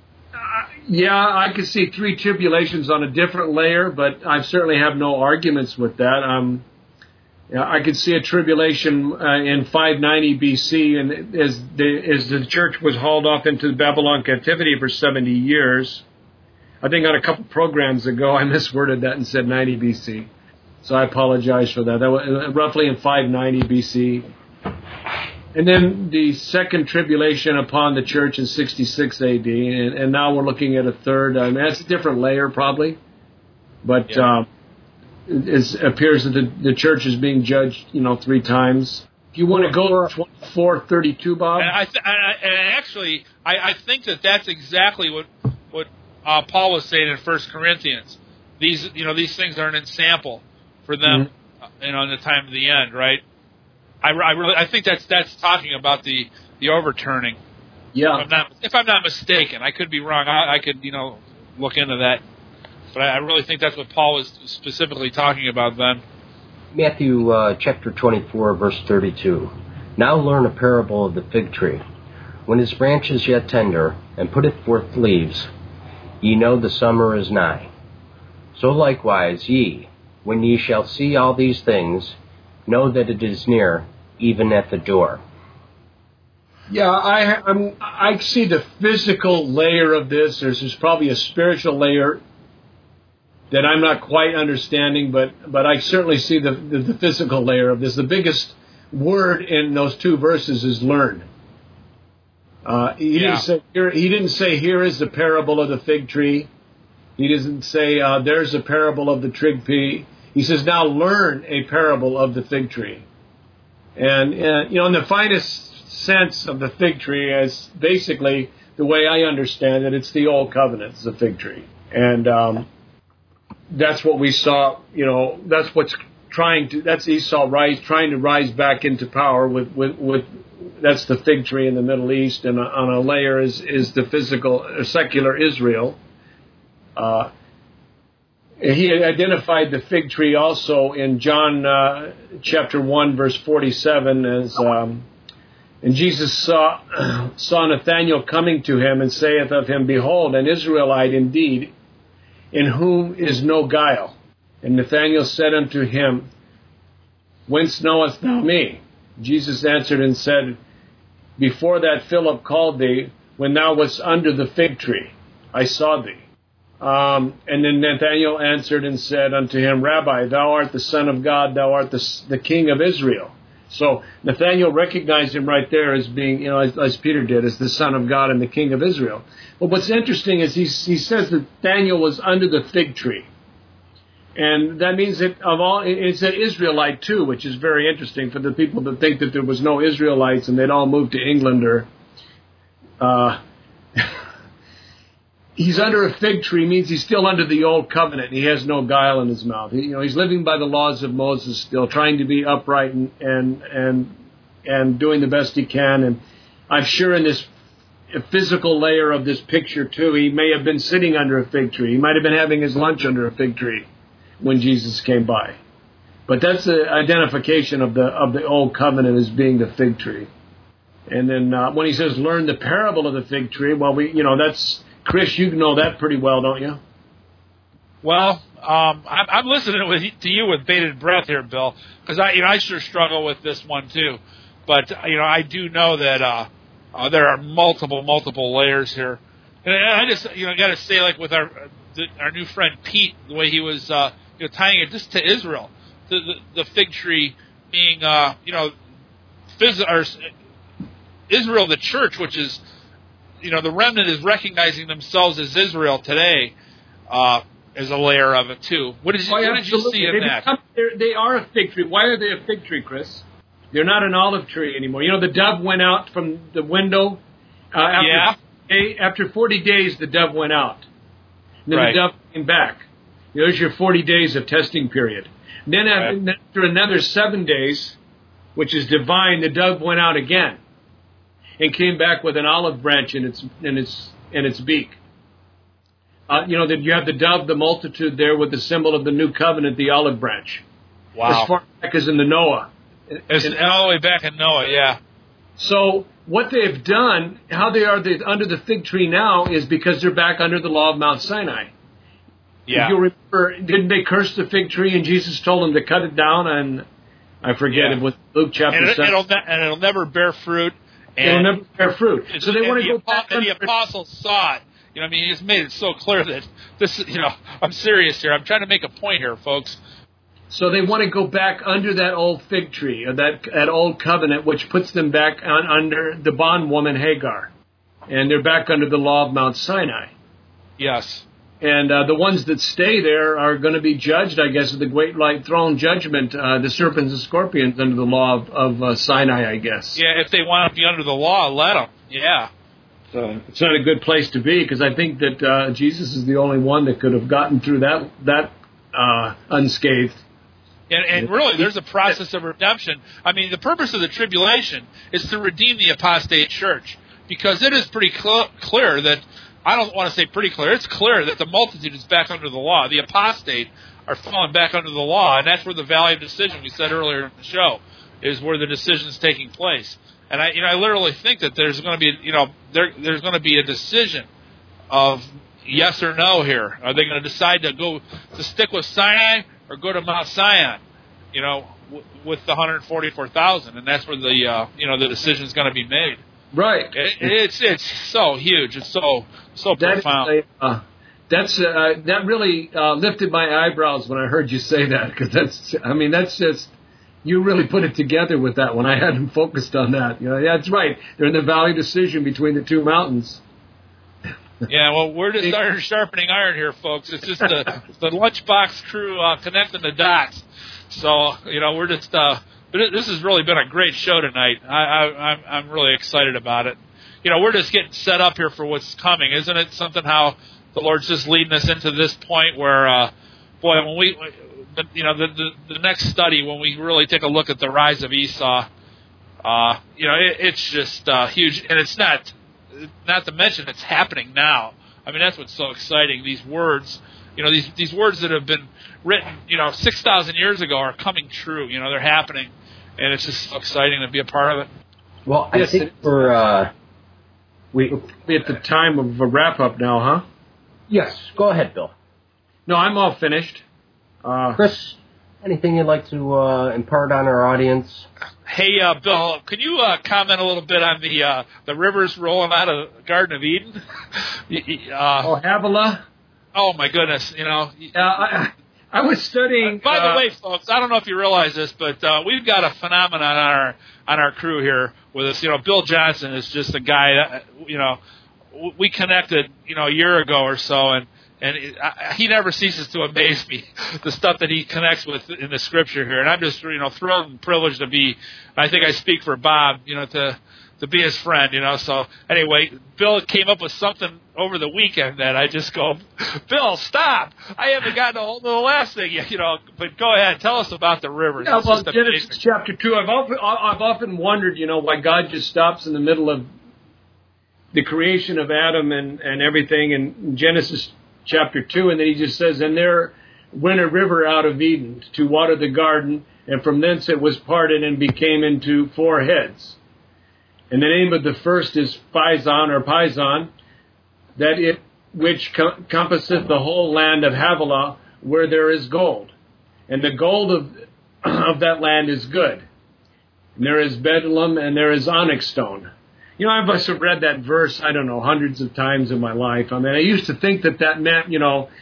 I could see three tribulations on a different layer, but I certainly have no arguments with that. I could see a tribulation in 590 BC, and as the church was hauled off into Babylon captivity for 70 years. I think on a couple programs ago I misworded that and said 90 BC. So I apologize for that. That was roughly in 590 BC. And then the second tribulation upon the church in 66 AD. And now we're looking at a third. I mean, that's a different layer probably. But it appears that the church is being judged, 3 times. If you want to go to 24:32, Bob? And I think that's exactly what Paul was saying in 1 Corinthians. These things are an ensample for them, in the time of the end, right? I think that's talking about the overturning. Yeah. If I'm not mistaken, I could be wrong. I could look into that, but I really think that's what Paul was specifically talking about then. Matthew chapter 24, verse 32. Now learn a parable of the fig tree. When his branch is yet tender, and putteth forth leaves, ye know the summer is nigh. So likewise ye, when ye shall see all these things, know that it is near, even at the door. Yeah, I see the physical layer of this. There's probably a spiritual layer that I'm not quite understanding, but I certainly see the physical layer of this. The biggest word in those 2 verses is learn. He didn't say here is the parable of the fig tree. He doesn't say there's a parable of the trig tree. He says now learn a parable of the fig tree. And in the finest sense of the fig tree, as basically the way I understand it, it's the old covenant, it's the fig tree, and that's what we saw. That's what's that's Esau trying to rise back into power with that's the fig tree in the Middle East, and on a layer is the physical secular Israel. He identified the fig tree also in John chapter 1 verse 47 as and Jesus saw Nathanael coming to him and saith of him, Behold, an Israelite indeed, in whom is no guile. And Nathanael said unto him, Whence knowest thou me? Jesus answered and said, Before that Philip called thee, when thou wast under the fig tree, I saw thee. And then Nathanael answered and said unto him, Rabbi, thou art the Son of God, thou art the King of Israel. So Nathanael recognized him right there as being, as Peter did, as the Son of God and the King of Israel. But what's interesting is he says that Nathanael was under the fig tree. And that means that it's an Israelite too, which is very interesting for the people that think that there was no Israelites and they'd all moved to England or... He's under a fig tree means he's still under the old covenant. He has no guile in his mouth. He's living by the laws of Moses still, trying to be upright and doing the best he can. And I'm sure in this physical layer of this picture too, he may have been sitting under a fig tree. He might have been having his lunch under a fig tree when Jesus came by. But that's the identification of the old covenant as being the fig tree. And then when he says learn the parable of the fig tree, well, that's... Chris, you know that pretty well, don't you? Well, I'm listening to you with bated breath here, Bill, because I sure struggle with this one too. But I do know that there are multiple layers here, and I just got to say, like with our new friend Pete, the way he was tying it just to Israel, the fig tree being Israel, the church, which is, the remnant is recognizing themselves as Israel today, as a layer of it too. What did you see in that? They are a fig tree. Why are they a fig tree, Chris? They're not an olive tree anymore. The dove went out from the window. After 40 days, the dove went out. And then the dove came back. There's your 40 days of testing period. Then after another 7 days, which is divine, the dove went out again and came back with an olive branch in its beak. That you have the dove, the multitude there with the symbol of the new covenant, the olive branch. Wow. As far back as in the Noah. All the way back in Noah, yeah. So what they've done, how they are under the fig tree now, is because they're back under the law of Mount Sinai. Yeah. If you remember, didn't they curse the fig tree and Jesus told them to cut it down? And I forget it was Luke chapter 7. It'll never bear fruit. It'll never bear fruit. So they want to go back. And the apostles saw it. He's made it so clear that this. I'm serious here. I'm trying to make a point here, folks. So they want to go back under that old fig tree, or that old covenant, which puts them back under the bondwoman Hagar, and they're back under the law of Mount Sinai. Yes. And the ones that stay there are going to be judged, I guess, at the great white throne judgment, the serpents and scorpions under the law of Sinai, I guess. Yeah, if they want to be under the law, let them. Yeah. So it's not a good place to be, because I think that Jesus is the only one that could have gotten through that unscathed. And really, there's a process of redemption. The purpose of the tribulation is to redeem the apostate church, because it is pretty clear that, I don't want to say pretty clear, it's clear that the multitude is back under the law. The apostate are falling back under the law, and that's where the valley of decision, we said earlier in the show, is where the decision is taking place. And I literally think that there's going to be, there's going to be a decision of yes or no here. Are they going to decide to stick with Sinai or go to Mount Zion, with the 144,000, and that's where the decision is going to be made. Right. It's so huge. It's so profound. That really lifted my eyebrows when I heard you say that, because that's just, you really put it together with that one. I hadn't focused on that. That's right. They're in the valley decision between the two mountains. Yeah, well, we're just sharpening iron here, folks. It's just the Lunchbox crew connecting the dots. So, we're just. But this has really been a great show tonight. I'm really excited about it. We're just getting set up here for what's coming, isn't it? Something how the Lord's just leading us into this point where, when we, the next study, when we really take a look at the rise of Esau, it's just huge, and it's not to mention it's happening now. That's what's so exciting. These words, these words that have been written, 6,000 years ago are coming true. They're happening, and it's just so exciting to be a part of it. Well, I think we're at the time of a wrap-up now, huh? Yes. Go ahead, Bill. No, I'm all finished. Chris, anything you'd like to impart on our audience? Hey, Bill, can you comment a little bit on the rivers rolling out of the Garden of Eden? Havilah? Oh, my goodness, I was studying... by the way, folks, I don't know if you realize this, but we've got a phenomenon on our crew here with us. Bill Johnson is just a guy that, we connected, a year ago or so, and he never ceases to amaze me, the stuff that he connects with in the Scripture here. And I'm just, thrilled and privileged to be, I think I speak for Bob, to be his friend, So anyway, Bill came up with something over the weekend that I just go, Bill, stop! I haven't gotten a hold of the last thing, But go ahead, tell us about the rivers. Yeah, well, Genesis chapter 2. I've often wondered, why God just stops in the middle of the creation of Adam and everything in Genesis chapter 2, and then he just says, and there went a river out of Eden to water the garden, and from thence it was parted and became into 4 heads. And the name of the first is Pison or Pison, that it which compasseth the whole land of Havilah, where there is gold. And the gold of that land is good. And there is bdellium and there is onyx stone. I must have read that verse, I don't know, hundreds of times in my life. I used to think that meant,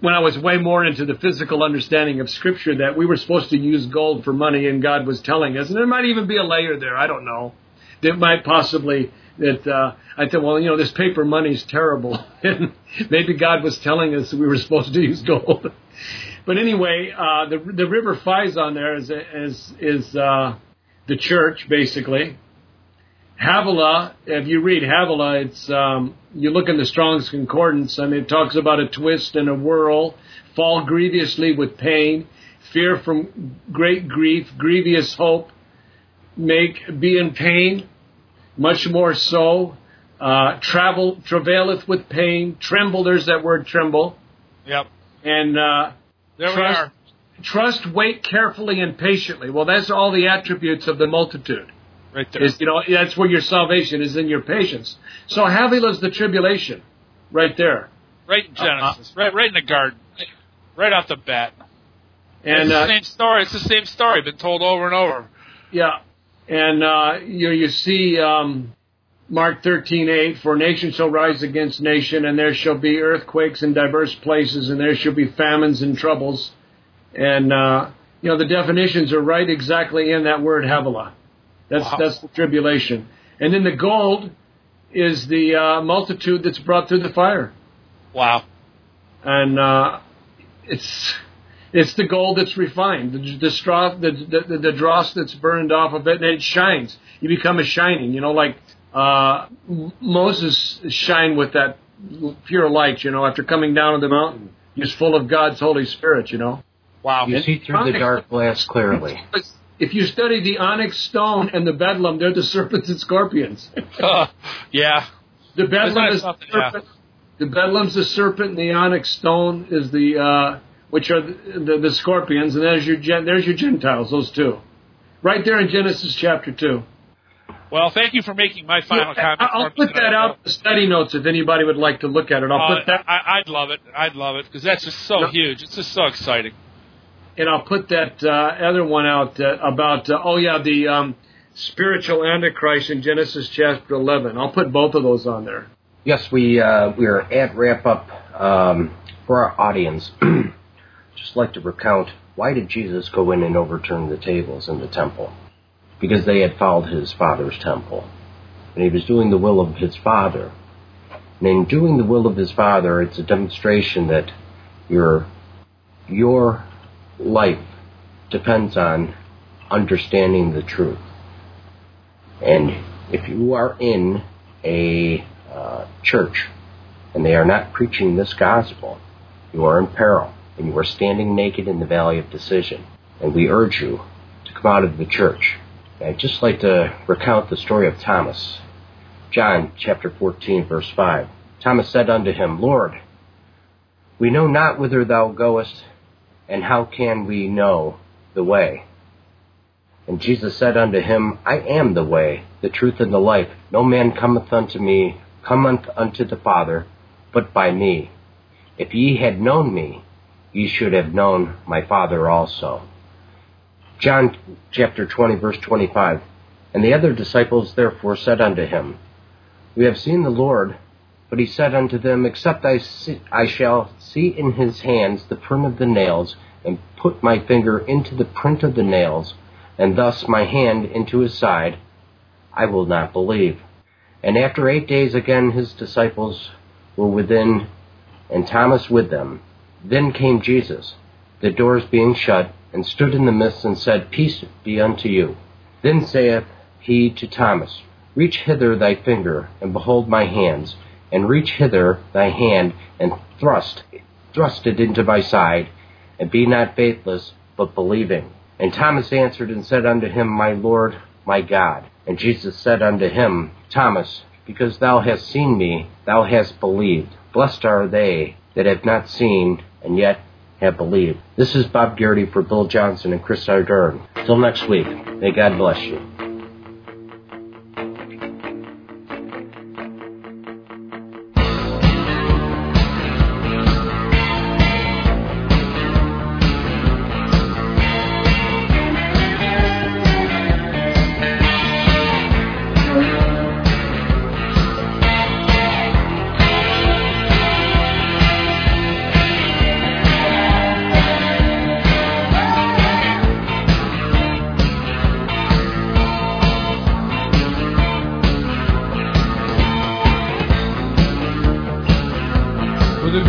when I was way more into the physical understanding of Scripture, that we were supposed to use gold for money, and God was telling us, and there might even be a layer there, I don't know, that might possibly, that I thought, well, this paper money is terrible, and maybe God was telling us that we were supposed to use gold. But anyway, the river Pison there is the church, basically. Havilah, if you read Havilah, it's you look in the Strong's Concordance, it talks about a twist and a whirl, fall grievously with pain, fear from great grief, grievous hope, be in pain, much more so, travaileth with pain, tremble, there's that word tremble. Yep. And there we are. Trust, wait carefully and patiently. Well, that's all the attributes of the multitude. Right there. That's where your salvation is, in your patience. So Havilah is the tribulation, right there. Right in Genesis, right in the garden, right off the bat. And it's the same story. It's the same story, been told over and over. Yeah, and you see Mark 13:8, for nation shall rise against nation, and there shall be earthquakes in diverse places, and there shall be famines and troubles. And the definitions are right exactly in that word Havilah. That's the tribulation. And then the gold is the multitude that's brought through the fire. Wow. And it's the gold that's refined, the dross that's burned off of it, and it shines. You become a shining, like Moses shined with that pure light, after coming down on the mountain. He was full of God's Holy Spirit, Wow. You see through the dark glass clearly. If you study the onyx stone and the bedlam, they're the serpents and scorpions. Yeah. The bedlam is the serpent. The bedlam's the serpent, and the onyx stone is which are the scorpions, and there's your Gentiles, those two, right there in Genesis chapter 2. Well, thank you for making my final comment. I'll put that out in the study notes if anybody would like to look at it. I'll put that. I'd love it because that's just so huge. It's just so exciting. And I'll put that other one out about the spiritual Antichrist in Genesis chapter 11. I'll put both of those on there. Yes, we are at wrap up for our audience. Just like to recount, why did Jesus go in and overturn the tables in the temple? Because they had fouled his Father's temple, and he was doing the will of his Father. And in doing the will of his Father, it's a demonstration that your life depends on understanding the truth. And if you are in a church and they are not preaching this gospel, you are in peril, and you are standing naked in the valley of decision. And we urge you to come out of the church. And I'd just like to recount the story of Thomas. John chapter 14, verse 5. Thomas said unto him, Lord, we know not whither thou goest, and how can we know the way? And Jesus said unto him, I am the way, the truth, and the life. No man cometh unto the Father, but by me. If ye had known me, ye should have known my Father also. John chapter 20, verse 25. And the other disciples therefore said unto him, We have seen the Lord. But he said unto them, Except I shall see in his hands the print of the nails, and put my finger into the print of the nails, and thus my hand into his side, I will not believe. And after 8 days again his disciples were within, and Thomas with them. Then came Jesus, the doors being shut, and stood in the midst, and said, Peace be unto you. Then saith he to Thomas, Reach hither thy finger, and behold my hands, and reach hither thy hand, and thrust it into my side, and be not faithless, but believing. And Thomas answered and said unto him, My Lord, my God. And Jesus said unto him, Thomas, because thou hast seen me, thou hast believed. Blessed are they that have not seen, and yet have believed. This is Bob Garrity for Bill Johnson and Chris Ardern. Till next week, may God bless you.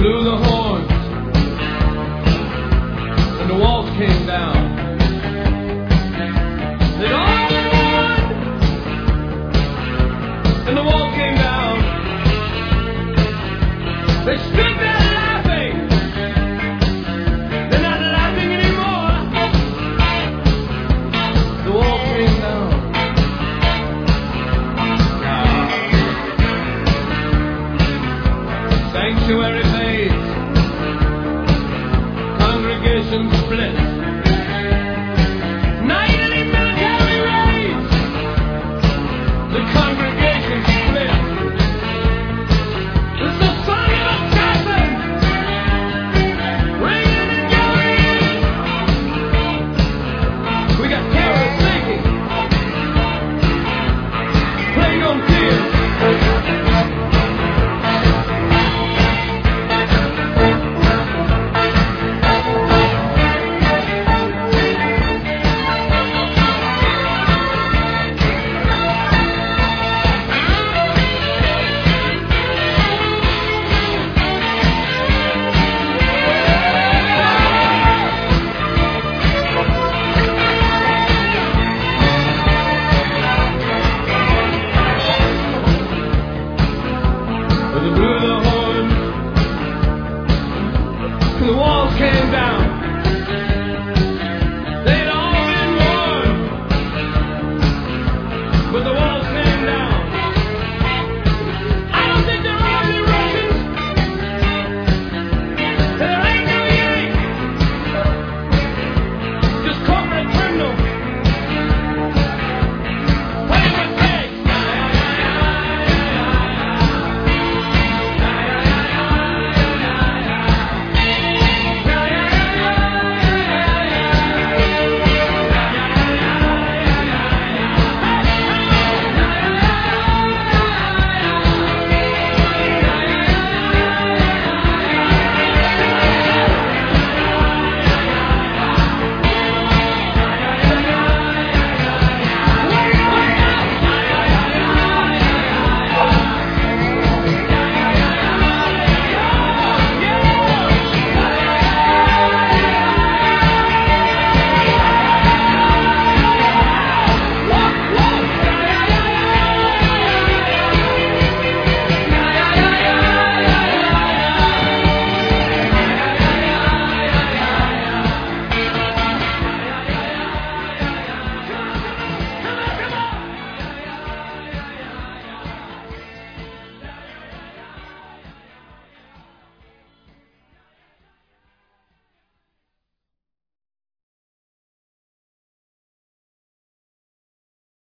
blew the horns, and the walls came down. Then all at once, and the wall came down. They stood there laughing. They're not laughing anymore. The wall came down. Sanctuary